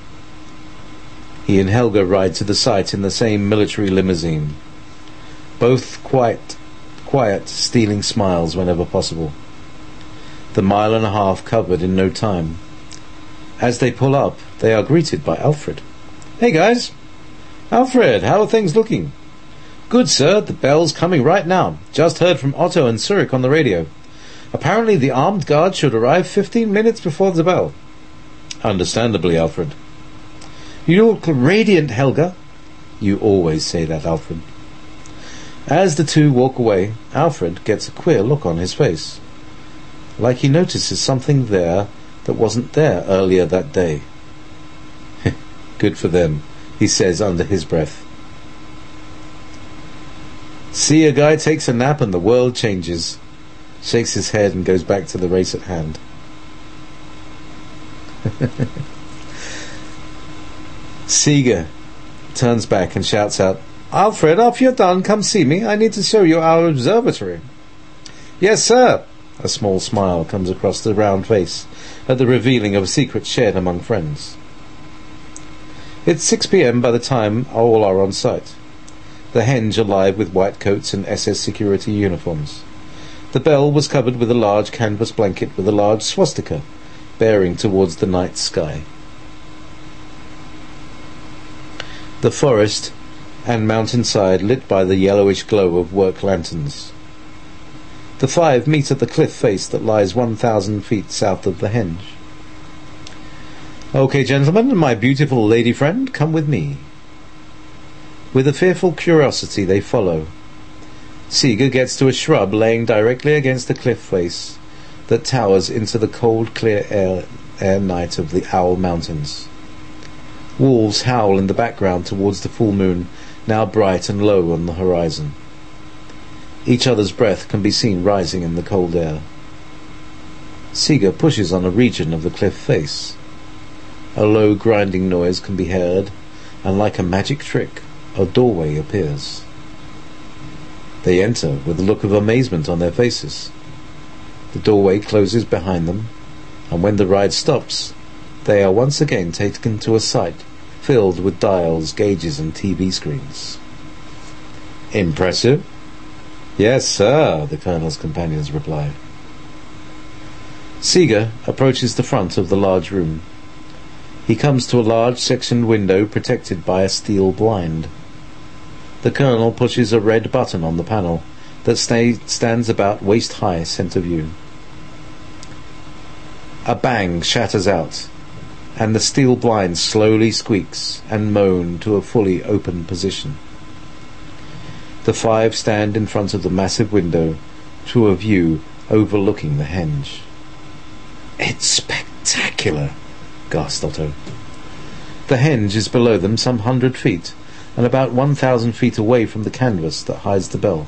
He and Helga ride to the site in the same military limousine, both quite quiet, stealing smiles whenever possible. The mile and a half covered in no time. As they pull up, they are greeted by Alfred. Hey guys! Alfred, how are things looking? Good, sir, the Bell's coming right now. Just heard from Otto and Zurich on the radio. Apparently the armed guard should arrive fifteen minutes before the Bell. Understandably, Alfred. You look radiant, Helga. You always say that, Alfred. As the two walk away, Alfred gets a queer look on his face, like he notices something there that wasn't there earlier that day. Good for them, he says under his breath. See, a guy takes a nap and the world changes. Shakes his head and goes back to the race at hand. Seeger turns back and shouts out, Alfred, after you're done, come see me. I need to show you our observatory. Yes, sir. A small smile comes across the round face at the revealing of a secret shared among friends. It's six p.m. by the time all are on site. The Henge alive with white coats and S S security uniforms. The Bell was covered with a large canvas blanket with a large swastika bearing towards the night sky. The forest and mountainside lit by the yellowish glow of work lanterns. The five meet at the cliff face that lies one thousand feet south of the Henge. Okay, gentlemen, my beautiful lady friend, come with me. With a fearful curiosity they follow. Seeger gets to a shrub laying directly against the cliff face that towers into the cold, clear air, air night of the Owl Mountains. Wolves howl in the background towards the full moon, now bright and low on the horizon. Each other's breath can be seen rising in the cold air. Seeger pushes on a region of the cliff face. A low grinding noise can be heard, and like a magic trick, a doorway appears. They enter with a look of amazement on their faces. The doorway closes behind them, and when the ride stops, they are once again taken to a site filled with dials, gauges, and T V screens. Impressive? Yes, sir, the Colonel's companions reply. Seeger approaches the front of the large room. He comes to a large sectioned window protected by a steel blind. The Colonel pushes a red button on the panel that stay, stands about waist-high centre view. A bang shatters out, and the steel blind slowly squeaks and moans to a fully open position. The five stand in front of the massive window to a view overlooking the henge. "It's spectacular," gasped Otto. The henge is below them some hundred feet, and about one thousand feet away from the canvas that hides the bell.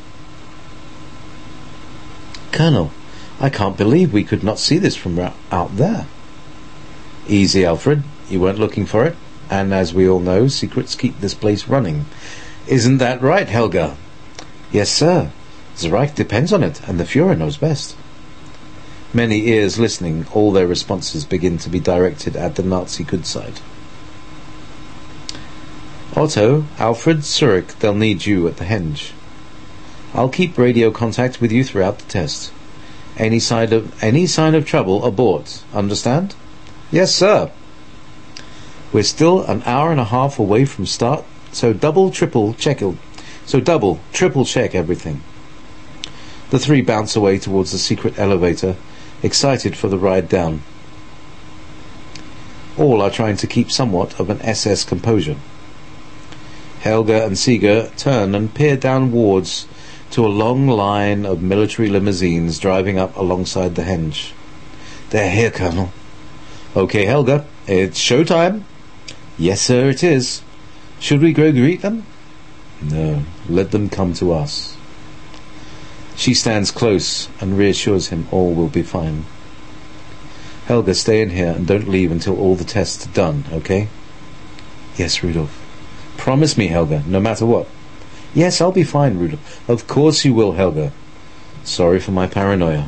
"Colonel, I can't believe we could not see this from out there." "Easy, Alfred. You weren't looking for it, and as we all know, secrets keep this place running. Isn't that right, Helga?" "Yes, sir. The Reich depends on it, and the Fuhrer knows best." Many ears listening, all their responses begin to be directed at the Nazi good side. "Otto, Alfred, Zurich, they'll need you at the henge. I'll keep radio contact with you throughout the test. Any sign of any sign of trouble, abort. Understand?" "Yes, sir." "We're still an hour and a half away from start, so double, triple check it. So double, triple check everything." The three bounce away towards the secret elevator, excited for the ride down. All are trying to keep somewhat of an S S composure. Helga and Seeger turn and peer downwards to a long line of military limousines driving up alongside the henge. "They're here, Colonel." "Okay, Helga, it's show time." "Yes, sir, it is. Should we go greet them?" "No, let them come to us." She stands close and reassures him all will be fine. "Helga, stay in here and don't leave until all the tests are done, okay?" "Yes, Rudolph." "Promise me, Helga, no matter what." "Yes, I'll be fine, Rudolph." "Of course you will, Helga." "Sorry for my paranoia."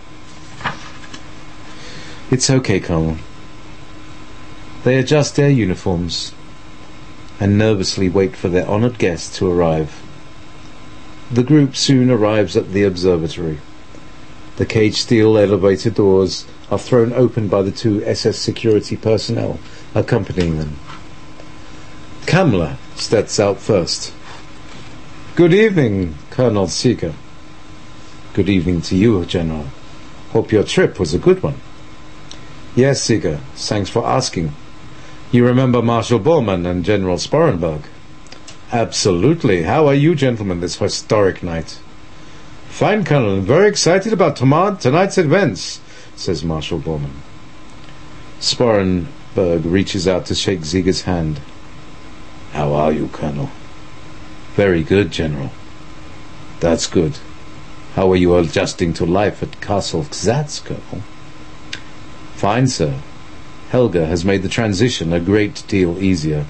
"It's okay, Colonel." They adjust their uniforms and nervously wait for their honoured guest to arrive. The group soon arrives at the observatory. The cage steel elevator doors are thrown open by the two S S security personnel accompanying them. Kammler steps out first. "Good evening, Colonel Seeger." "Good evening to you, General. Hope your trip was a good one." "Yes, Seeger. Thanks for asking. You remember Marshal Bormann and General Sporenberg?" "Absolutely. How are you gentlemen this historic night?" "Fine, Colonel, and very excited about tomorrow, tonight's events," says Marshal Bormann. Sporenberg reaches out to shake Seeger's hand. "How are you, Colonel?" "Very good, General." "That's good. How are you adjusting to life at Castle Gzatz, Colonel?" "Fine, sir. Helga has made the transition a great deal easier."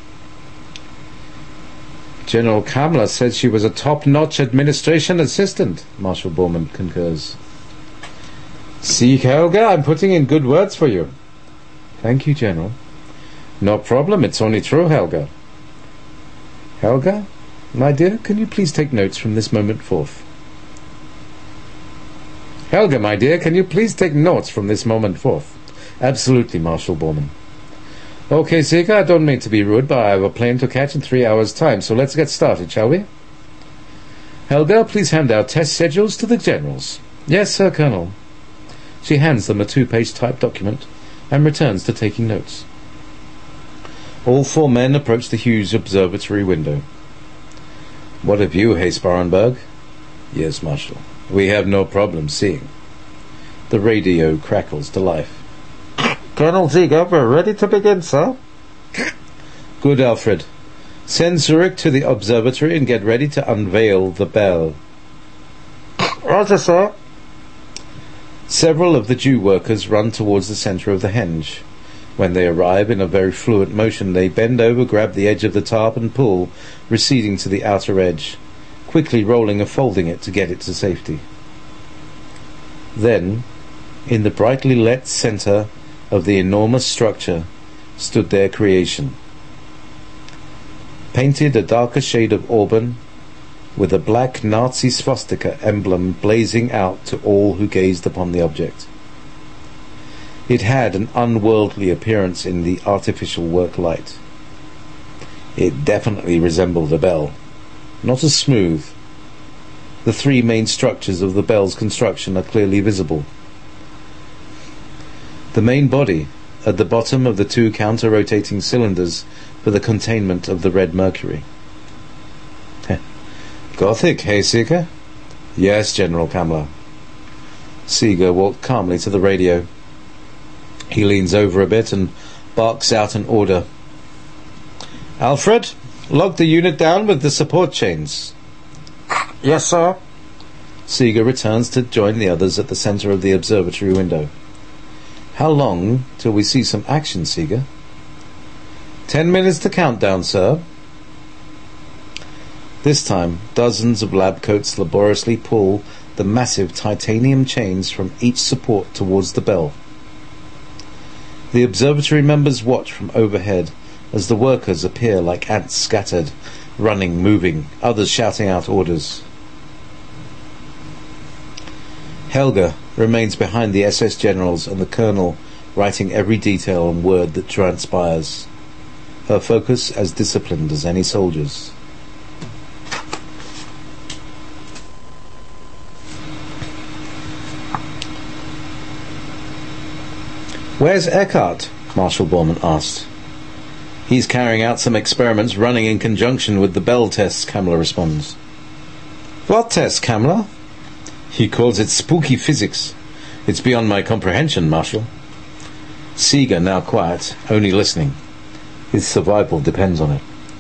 "General Kammler said she was a top-notch administration assistant," Marshal Bormann concurs. "See, Helga, I'm putting in good words for you." "Thank you, General." "No problem, it's only true, Helga." "Helga, my dear, can you please take notes from this moment forth?" "Helga, my dear, can you please take notes from this moment forth?" "Absolutely, Marshal Bormann." "Okay, Seeger, I don't mean to be rude, but I have a plane to catch in three hours' time, so let's get started, shall we?" "Helga, please hand out test schedules to the generals." "Yes, sir, Colonel." She hands them a two-page typed document and returns to taking notes. All four men approach the huge observatory window. "What a view, hey, Sporenberg?" "Yes, Marshal. We have no problem seeing." The radio crackles to life. "Colonel Seeger, we're ready to begin, sir." "Good, Alfred. Send Zurich to the observatory and get ready to unveil the bell." "Roger, sir." Several of the Jew workers run towards the centre of the henge. When they arrive in a very fluent motion, they bend over, grab the edge of the tarp and pull, receding to the outer edge, quickly rolling and folding it to get it to safety. Then, in the brightly lit centre of the enormous structure, stood their creation. Painted a darker shade of auburn, with a black Nazi swastika emblem blazing out to all who gazed upon the object. It had an unworldly appearance in the artificial work light. It definitely resembled a bell, not as smooth. The three main structures of the bell's construction are clearly visible. The main body, at the bottom of the two counter-rotating cylinders for the containment of the red mercury. Gothic, hey, Seeger? Yes, General Kamler. Seeger walked calmly to the radio. He leans over a bit and barks out an order. Alfred, log the unit down with the support chains. Yes, sir. Seeger returns to join the others at the centre of the observatory window. How long till we see some action, Seeger? Ten minutes to countdown, sir. This time, dozens of lab coats laboriously pull the massive titanium chains from each support towards the bell. The observatory members watch from overhead as the workers appear like ants scattered, running, moving, others shouting out orders. Helga remains behind the S S generals and the colonel, writing every detail and word that transpires. Her focus as disciplined as any soldier's. Where's Eckhart? Marshal Bormann asked. He's carrying out some experiments running in conjunction with the Bell tests, Kamler responds. What tests, Kamler? He calls it spooky physics. It's beyond my comprehension, Marshal. Seeger, now quiet, only listening. His survival depends on it.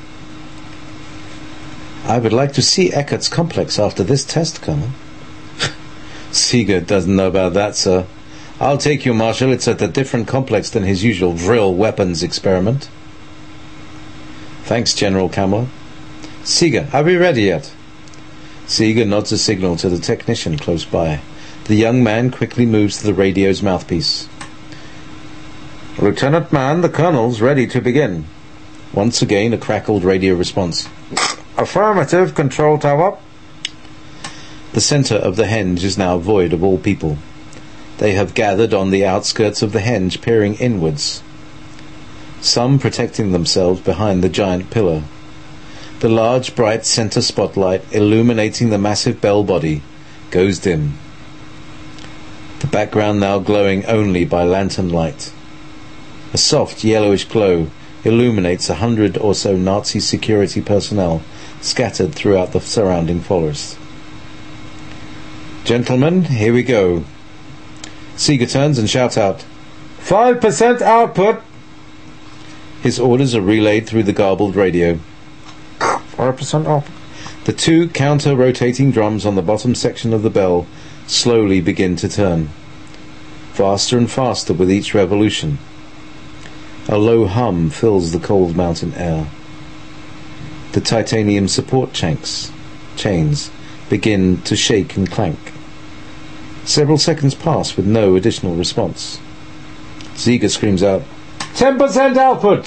I would like to see Eckart's complex after this test, Colonel. Seeger doesn't know about that, sir. I'll take you, Marshal. It's at a different complex than his usual vril weapons experiment. Thanks, General Kamler. Seeger, are we ready yet? Seeger nods a signal to the technician close by. The young man quickly moves to the radio's mouthpiece. Lieutenant Mann, the Colonel's ready to begin. Once again, a crackled radio response. Affirmative, Control Tower. The centre of the henge is now void of all people. They have gathered on the outskirts of the henge, peering inwards, some protecting themselves behind the giant pillar. The large, bright centre spotlight, illuminating the massive bell body, goes dim. The background now glowing only by lantern light. A soft, yellowish glow illuminates a hundred or so Nazi security personnel scattered throughout the surrounding forest. Gentlemen, here we go. Seeger turns and shouts out, Five percent output! His orders are relayed through the garbled radio. Five percent output. The two counter-rotating drums on the bottom section of the bell slowly begin to turn, faster and faster with each revolution. A low hum fills the cold mountain air. The titanium support chains, chains begin to shake and clank. Several seconds pass with no additional response. Seeger screams out, Ten percent output!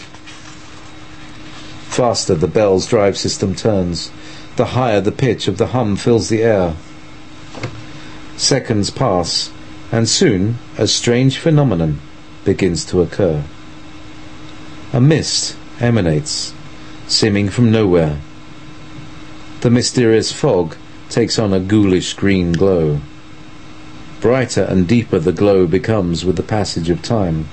Faster the bell's drive system turns. The higher the pitch of the hum fills the air. Seconds pass, and soon a strange phenomenon begins to occur. A mist emanates, seeming from nowhere. The mysterious fog takes on a ghoulish green glow. Brighter and deeper the glow becomes with the passage of time.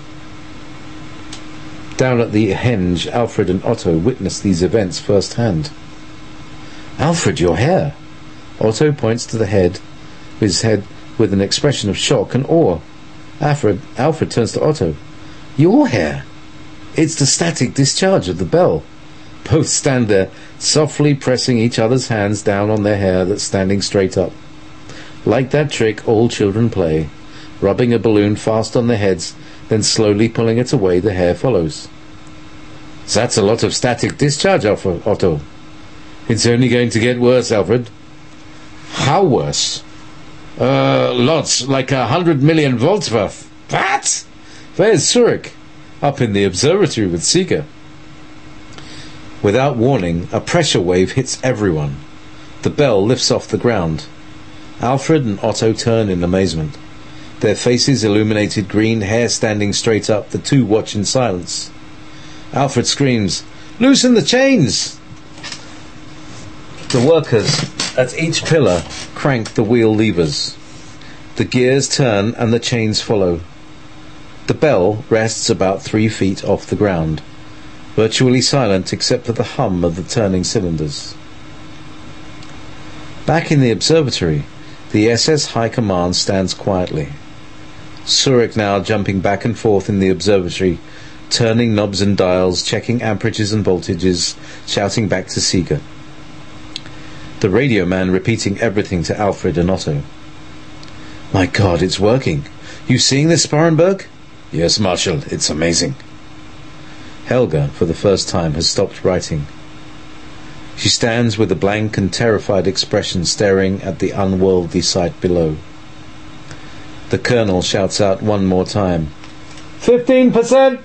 Down at the henge, Alfred and Otto witness these events firsthand. Alfred, your hair! Otto points to the head, his head with an expression of shock and awe. Alfred, Alfred turns to Otto. Your hair! It's the static discharge of the bell. Both stand there, softly pressing each other's hands down on their hair that's standing straight up. Like that trick all children play, rubbing a balloon fast on their heads Then slowly pulling it away, the hare follows. That's a lot of static discharge, Otto. It's only going to get worse, Alfred. How worse? Uh, lots, like a hundred million volts worth. What? Where's Zurich? Up in the observatory with Seeger. Without warning, a pressure wave hits everyone. The bell lifts off the ground. Alfred and Otto turn in amazement. Their faces illuminated green, hair standing straight up, the two watch in silence. Alfred screams, "Loosen the chains!" The workers at each pillar crank the wheel levers. The gears turn and the chains follow. The bell rests about three feet off the ground, virtually silent except for the hum of the turning cylinders. Back in the observatory, the S S High Command stands quietly. Zurich now jumping back and forth in the observatory, turning knobs and dials, checking amperages and voltages, shouting back to Seeger. The radio man repeating everything to Alfred and Otto. "My God, it's working. You seeing this, Sparrenberg?" "Yes, Marshal, it's amazing." Helga, for the first time, has stopped writing. She stands with a blank and terrified expression staring at the unworldly sight below. The Colonel shouts out one more time, Fifteen percent!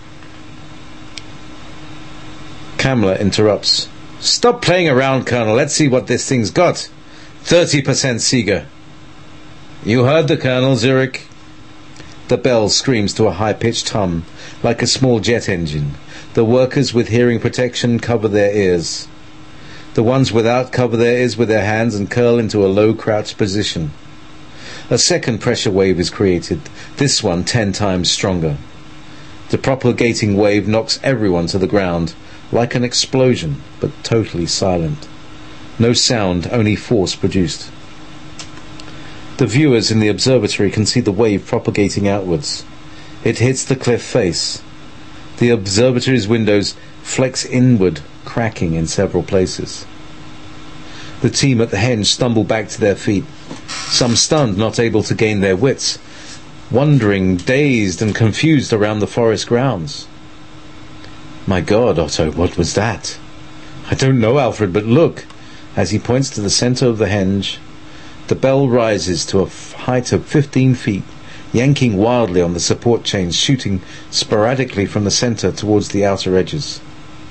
Kamler interrupts. "Stop playing around, Colonel. Let's see what this thing's got. Thirty percent, Seeger." "You heard the Colonel, Zurich." The bell screams to a high-pitched hum, like a small jet engine. The workers with hearing protection cover their ears. The ones without cover their ears with their hands and curl into a low crouched position. A second pressure wave is created, this one ten times stronger. The propagating wave knocks everyone to the ground, like an explosion, but totally silent. No sound, only force produced. The viewers in the observatory can see the wave propagating outwards. It hits the cliff face. The observatory's windows flex inward, cracking in several places. The team at the henge stumble back to their feet, some stunned, not able to gain their wits, wandering, dazed and confused around the forest grounds. "My God, Otto, what was that?" "I don't know, Alfred, but look." As he points to the centre of the henge, the bell rises to a f- height of fifteen feet, yanking wildly on the support chains, shooting sporadically from the centre towards the outer edges.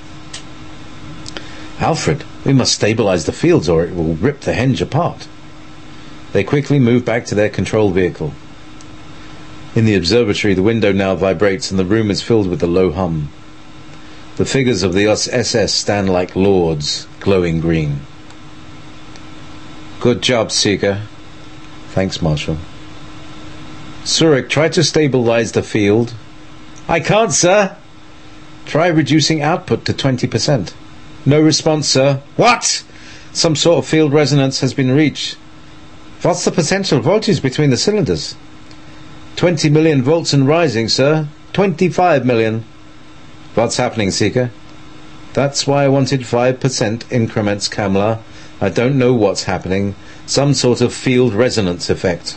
"Alfred, we must stabilise the fields or it will rip the henge apart." They quickly move back to their control vehicle. In the observatory, the window now vibrates and the room is filled with a low hum. The figures of the S S stand like lords, glowing green. "Good job, Seeger." "Thanks, Marshal." "Zurich, try to stabilise the field." "I can't, sir." "Try reducing output to twenty percent. "No response, sir." "What?" "Some sort of field resonance has been reached." "What's the potential voltage between the cylinders?" Twenty million volts and rising, sir. Twenty-five million." "What's happening, Seeger?" "That's why I wanted five percent increments, Kamler. I don't know what's happening. Some sort of field resonance effect."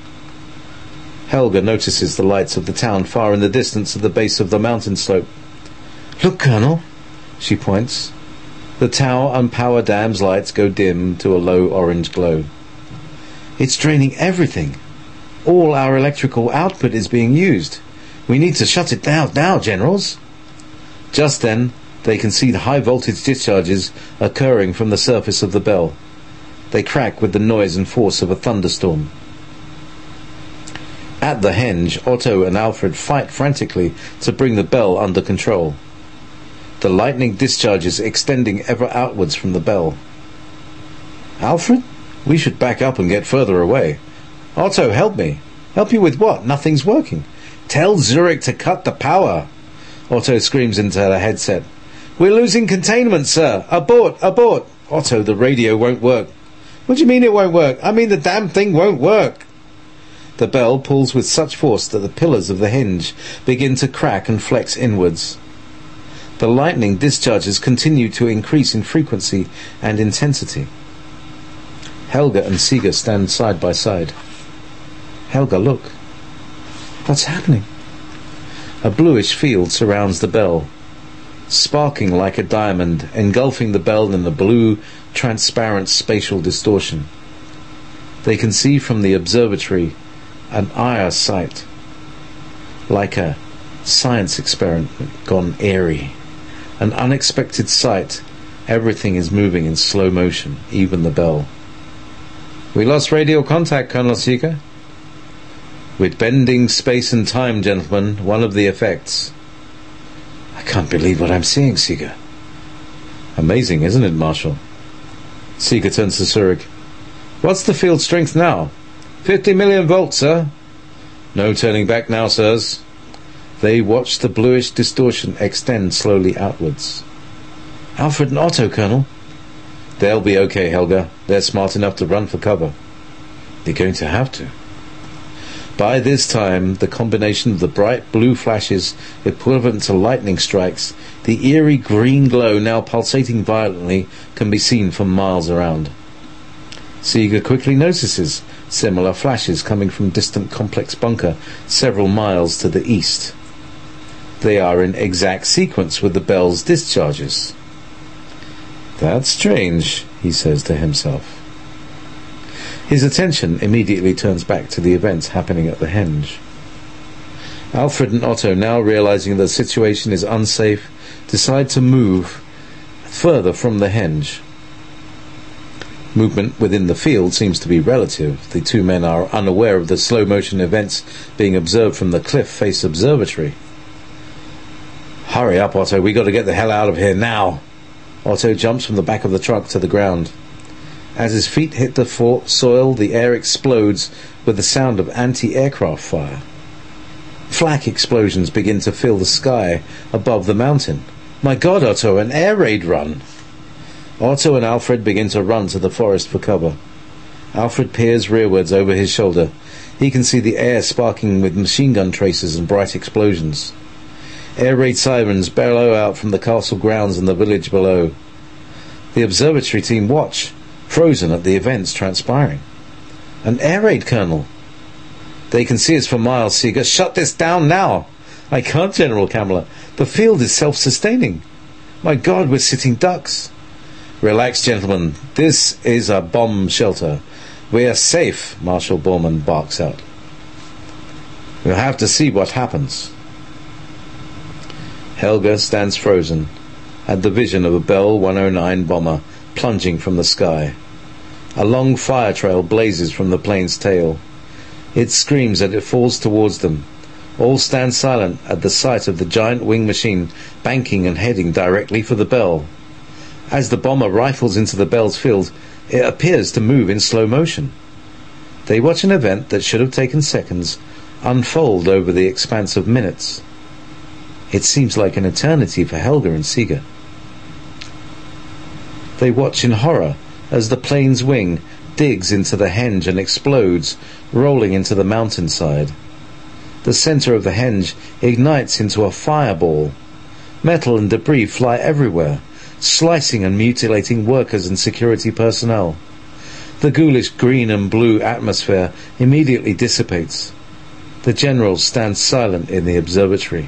Helga notices the lights of the town far in the distance at the base of the mountain slope. "Look, Colonel," she points. The tower and power dam's lights go dim to a low orange glow. "It's draining everything. All our electrical output is being used. We need to shut it down now, generals." Just then, they can see the high-voltage discharges occurring from the surface of the bell. They crack with the noise and force of a thunderstorm. At the henge, Otto and Alfred fight frantically to bring the bell under control. The lightning discharges extending ever outwards from the bell. "Alfred, we should back up and get further away." "Otto, help me." "Help you with what? Nothing's working." "Tell Zurich to cut the power." Otto screams into the headset. "We're losing containment, sir. Abort, abort." "Otto, the radio won't work." "What do you mean it won't work?" "I mean the damn thing won't work." The bell pulls with such force that the pillars of the hinge begin to crack and flex inwards. The lightning discharges continue to increase in frequency and intensity. Helga and Seeger stand side by side. "Helga, look." "What's happening?" A bluish field surrounds the bell, sparking like a diamond, engulfing the bell in the blue, transparent spatial distortion. They can see from the observatory an eye sight, like a science experiment gone airy. An unexpected sight. Everything is moving in slow motion, even the bell. We lost radio contact, Colonel Seeger. With bending space and time, gentlemen, one of the effects. I can't believe what I'm seeing, Seeger. Amazing, isn't it, Marshal? Seeger turns to Zurich. What's the field strength now? Fifty million volts, sir. No turning back now, sirs. They watch the bluish distortion extend slowly outwards. Alfred and Otto, Colonel. They'll be okay, Helga. They're smart enough to run for cover. They're going to have to. By this time, the combination of the bright blue flashes equivalent to lightning strikes, the eerie green glow now pulsating violently, can be seen from miles around. Seeger quickly notices similar flashes coming from distant complex bunker several miles to the east. They are in exact sequence with the bell's discharges. That's strange, he says to himself. His attention immediately turns back to the events happening at the henge. Alfred and Otto, now realizing the situation is unsafe, decide to move further from the henge. Movement within the field seems to be relative. The two men are unaware of the slow-motion events being observed from the cliff face observatory. Hurry up, Otto, we got to get the hell out of here now. Otto jumps from the back of the truck to the ground. As his feet hit the fo- soil, the air explodes with the sound of anti-aircraft fire. Flak explosions begin to fill the sky above the mountain. My God, Otto, an air raid run! Otto and Alfred begin to run to the forest for cover. Alfred peers rearwards over his shoulder. He can see the air sparking with machine gun traces and bright explosions. Air raid sirens bellow out from the castle grounds and the village below. The observatory team watch, frozen at the events transpiring. An air raid, Colonel. They can see us for miles, Seeger. Shut this down now. I can't, General Kamler. The field is self-sustaining. My God, we're sitting ducks. Relax, gentlemen. This is a bomb shelter. We are safe, Marshal Bormann barks out. We'll have to see what happens. Helga stands frozen at the vision of a Bell one oh nine bomber plunging from the sky. A long fire trail blazes from the plane's tail. It screams as it falls towards them. All stand silent at the sight of the giant wing machine banking and heading directly for the Bell. As the bomber rifles into the Bell's field, it appears to move in slow motion. They watch an event that should have taken seconds unfold over the expanse of minutes. It seems like an eternity for Helga and Seeger. They watch in horror as the plane's wing digs into the henge and explodes, rolling into the mountainside. The center of the henge ignites into a fireball. Metal and debris fly everywhere, slicing and mutilating workers and security personnel. The ghoulish green and blue atmosphere immediately dissipates. The generals stand silent in the observatory.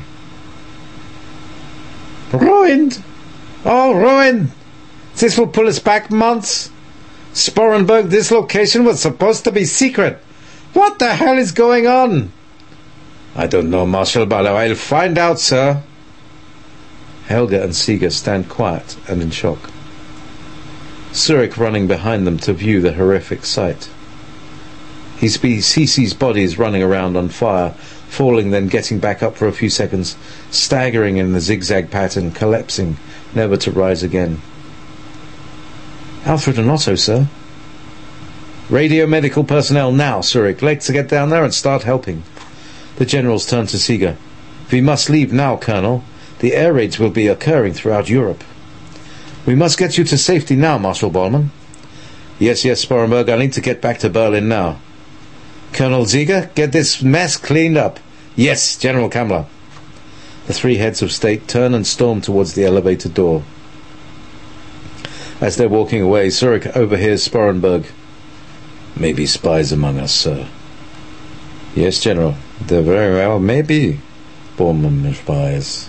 Ruined! All ruined! This will pull us back months. Sporenberg, this location was supposed to be secret. What the hell is going on? I don't know, Marshal, but I'll find out, sir. Helga and Seeger stand quiet and in shock. Zurich running behind them to view the horrific sight. He sees bodies running around on fire, falling, then getting back up for a few seconds, staggering in the zigzag pattern, collapsing, never to rise again. Alfred and Otto, sir. Radio medical personnel now, Zurich. Let's get down there and start helping. The generals turn to Seeger. We must leave now, Colonel. The air raids will be occurring throughout Europe. We must get you to safety now, Marshal Bormann. Yes, yes, Sporenberg. I need to get back to Berlin now. Colonel Seeger, get this mess cleaned up. Yes, General Kamler. The three heads of state turn and storm towards the elevator door. As they're walking away, Zurich overhears Sporenberg. Maybe spies among us, sir. Yes, General. They're very well, maybe. Bormann replies.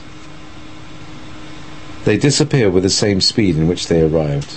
They disappear with the same speed in which they arrived.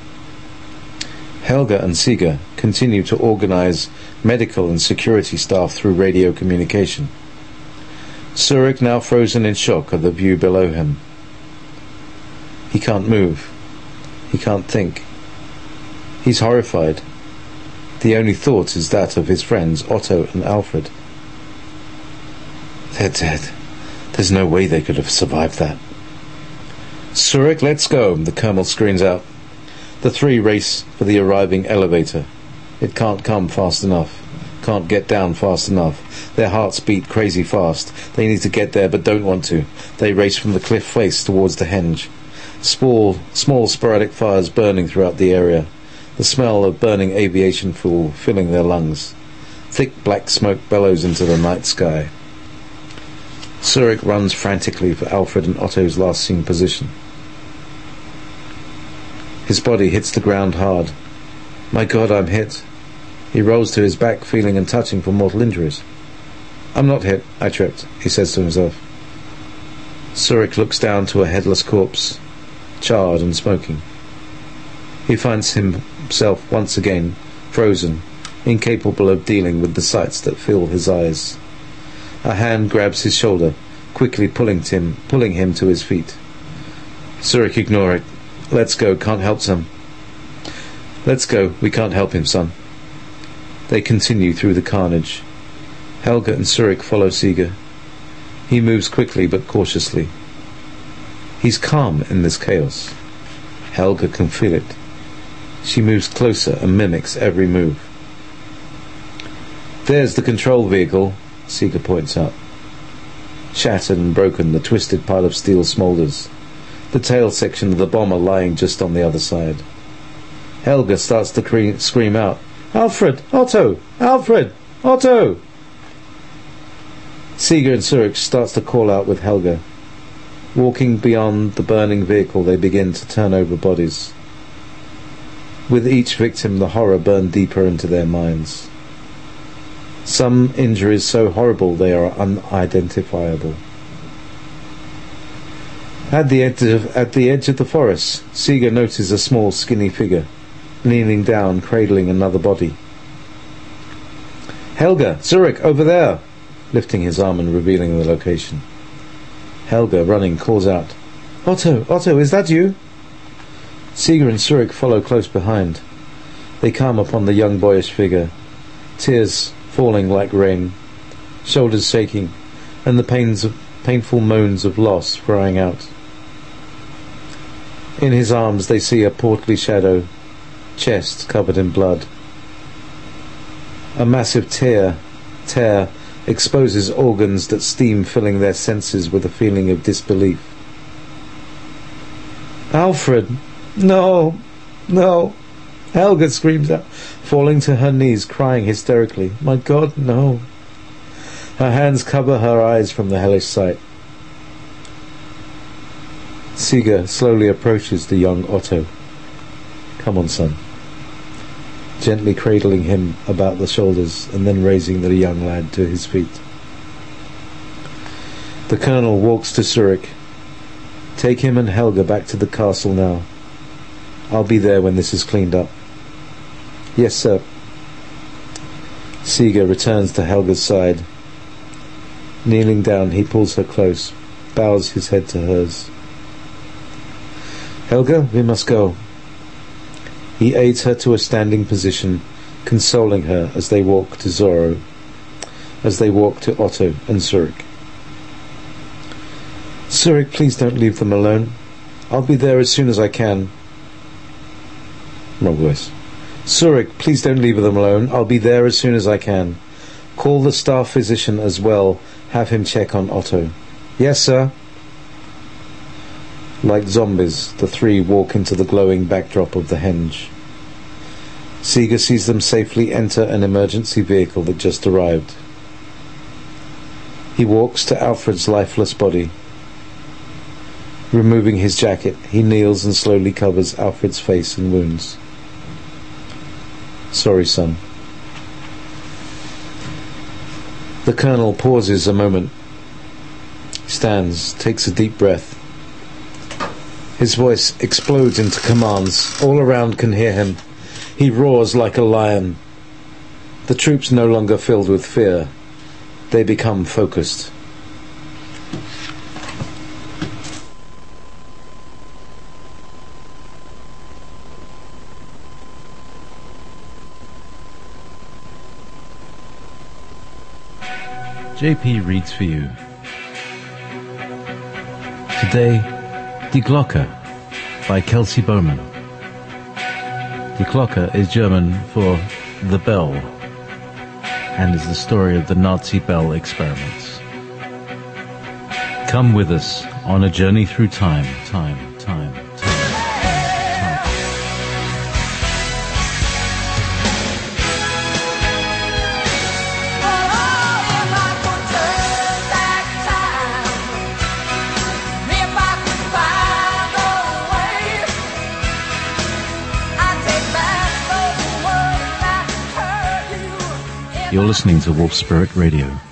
Helga and Seeger continue to organize medical and security staff through radio communication. Zurich now frozen in shock at the view below him. He can't move. He can't think. He's horrified. The only thought is that of his friends Otto and Alfred. They're dead. There's no way they could have survived that. Zurich, let's go, the colonel screams out. The three race for the arriving elevator. It can't come fast enough. Can't get down fast enough. Their hearts beat crazy fast. They need to get there but don't want to. They race from the cliff face towards the henge. Small, small sporadic fires burning throughout the area. The smell of burning aviation fuel filling their lungs. Thick black smoke bellows into the night sky. Zurich runs frantically for Alfred and Otto's last seen position. His body hits the ground hard. My God, I'm hit. He rolls to his back, feeling and touching for mortal injuries. I'm not hit, I tripped, he says to himself. Zurich looks down to a headless corpse, charred and smoking. He finds himself once again frozen, incapable of dealing with the sights that fill his eyes. A hand grabs his shoulder, quickly pulling him, pulling him to his feet. Zurich, ignore it. Let's go, can't help son. Let's go, we can't help him, son. They continue through the carnage. Helga and Zurich follow Seeger. He moves quickly but cautiously. He's calm in this chaos. Helga can feel it. She moves closer and mimics every move. There's the control vehicle, Seeger points out. Shattered and broken, the twisted pile of steel smoulders. The tail section of the bomber lying just on the other side. Helga starts to cre- scream out, Alfred! Otto! Alfred! Otto! Seeger and Zurich starts to call out with Helga. Walking beyond the burning vehicle, they begin to turn over bodies. With each victim, the horror burned deeper into their minds. Some injuries so horrible they are unidentifiable. At the edge of, at the edge of the forest, Seeger notices a small, skinny figure, leaning down, cradling another body. Helga! Zurich! Over there! Lifting his arm and revealing the location. Helga, running, calls out, Otto! Otto, is that you? Seeger and Zurich follow close behind. They come upon the young boyish figure, tears falling like rain, shoulders shaking, and the pains of, painful moans of loss crying out. In his arms they see a portly shadow, chest covered in blood. A massive tear, tear exposes organs that steam, filling their senses with a feeling of disbelief. Alfred! No! No! Helga screams out, falling to her knees, crying hysterically. My God, no! Her hands cover her eyes from the hellish sight. Seeger slowly approaches the young Otto. Come on, son. Gently cradling him about the shoulders and then raising the young lad to his feet. The colonel walks to Zurich. Take him and Helga back to the castle now. I'll be there when this is cleaned up. Yes, sir. Seeger returns to Helga's side. Kneeling down, he pulls her close, bows his head to hers. Helga, we must go. He aids her to a standing position, consoling her as they walk to Zorro, as they walk to Otto and Zurich. Zurich, please don't leave them alone. I'll be there as soon as I can. Wrong voice. Zurich, please don't leave them alone. I'll be there as soon as I can. Call the staff physician as well. Have him check on Otto. Yes, sir. Like zombies, the three walk into the glowing backdrop of the henge. Seeger sees them safely enter an emergency vehicle that just arrived. He walks to Alfred's lifeless body. Removing his jacket, he kneels and slowly covers Alfred's face and wounds. Sorry, son. The colonel pauses a moment. Stands, takes a deep breath. His voice explodes into commands. All around can hear him. He roars like a lion. The troops no longer filled with fear. They become focused. J P reads for you. Today, Die Glocke by Kelsey Bowman. Die Glocke is German for the bell and is the story of the Nazi bell experiments. Come with us on a journey through time, time, time, time, time. You're listening to Wolf Spirit Radio.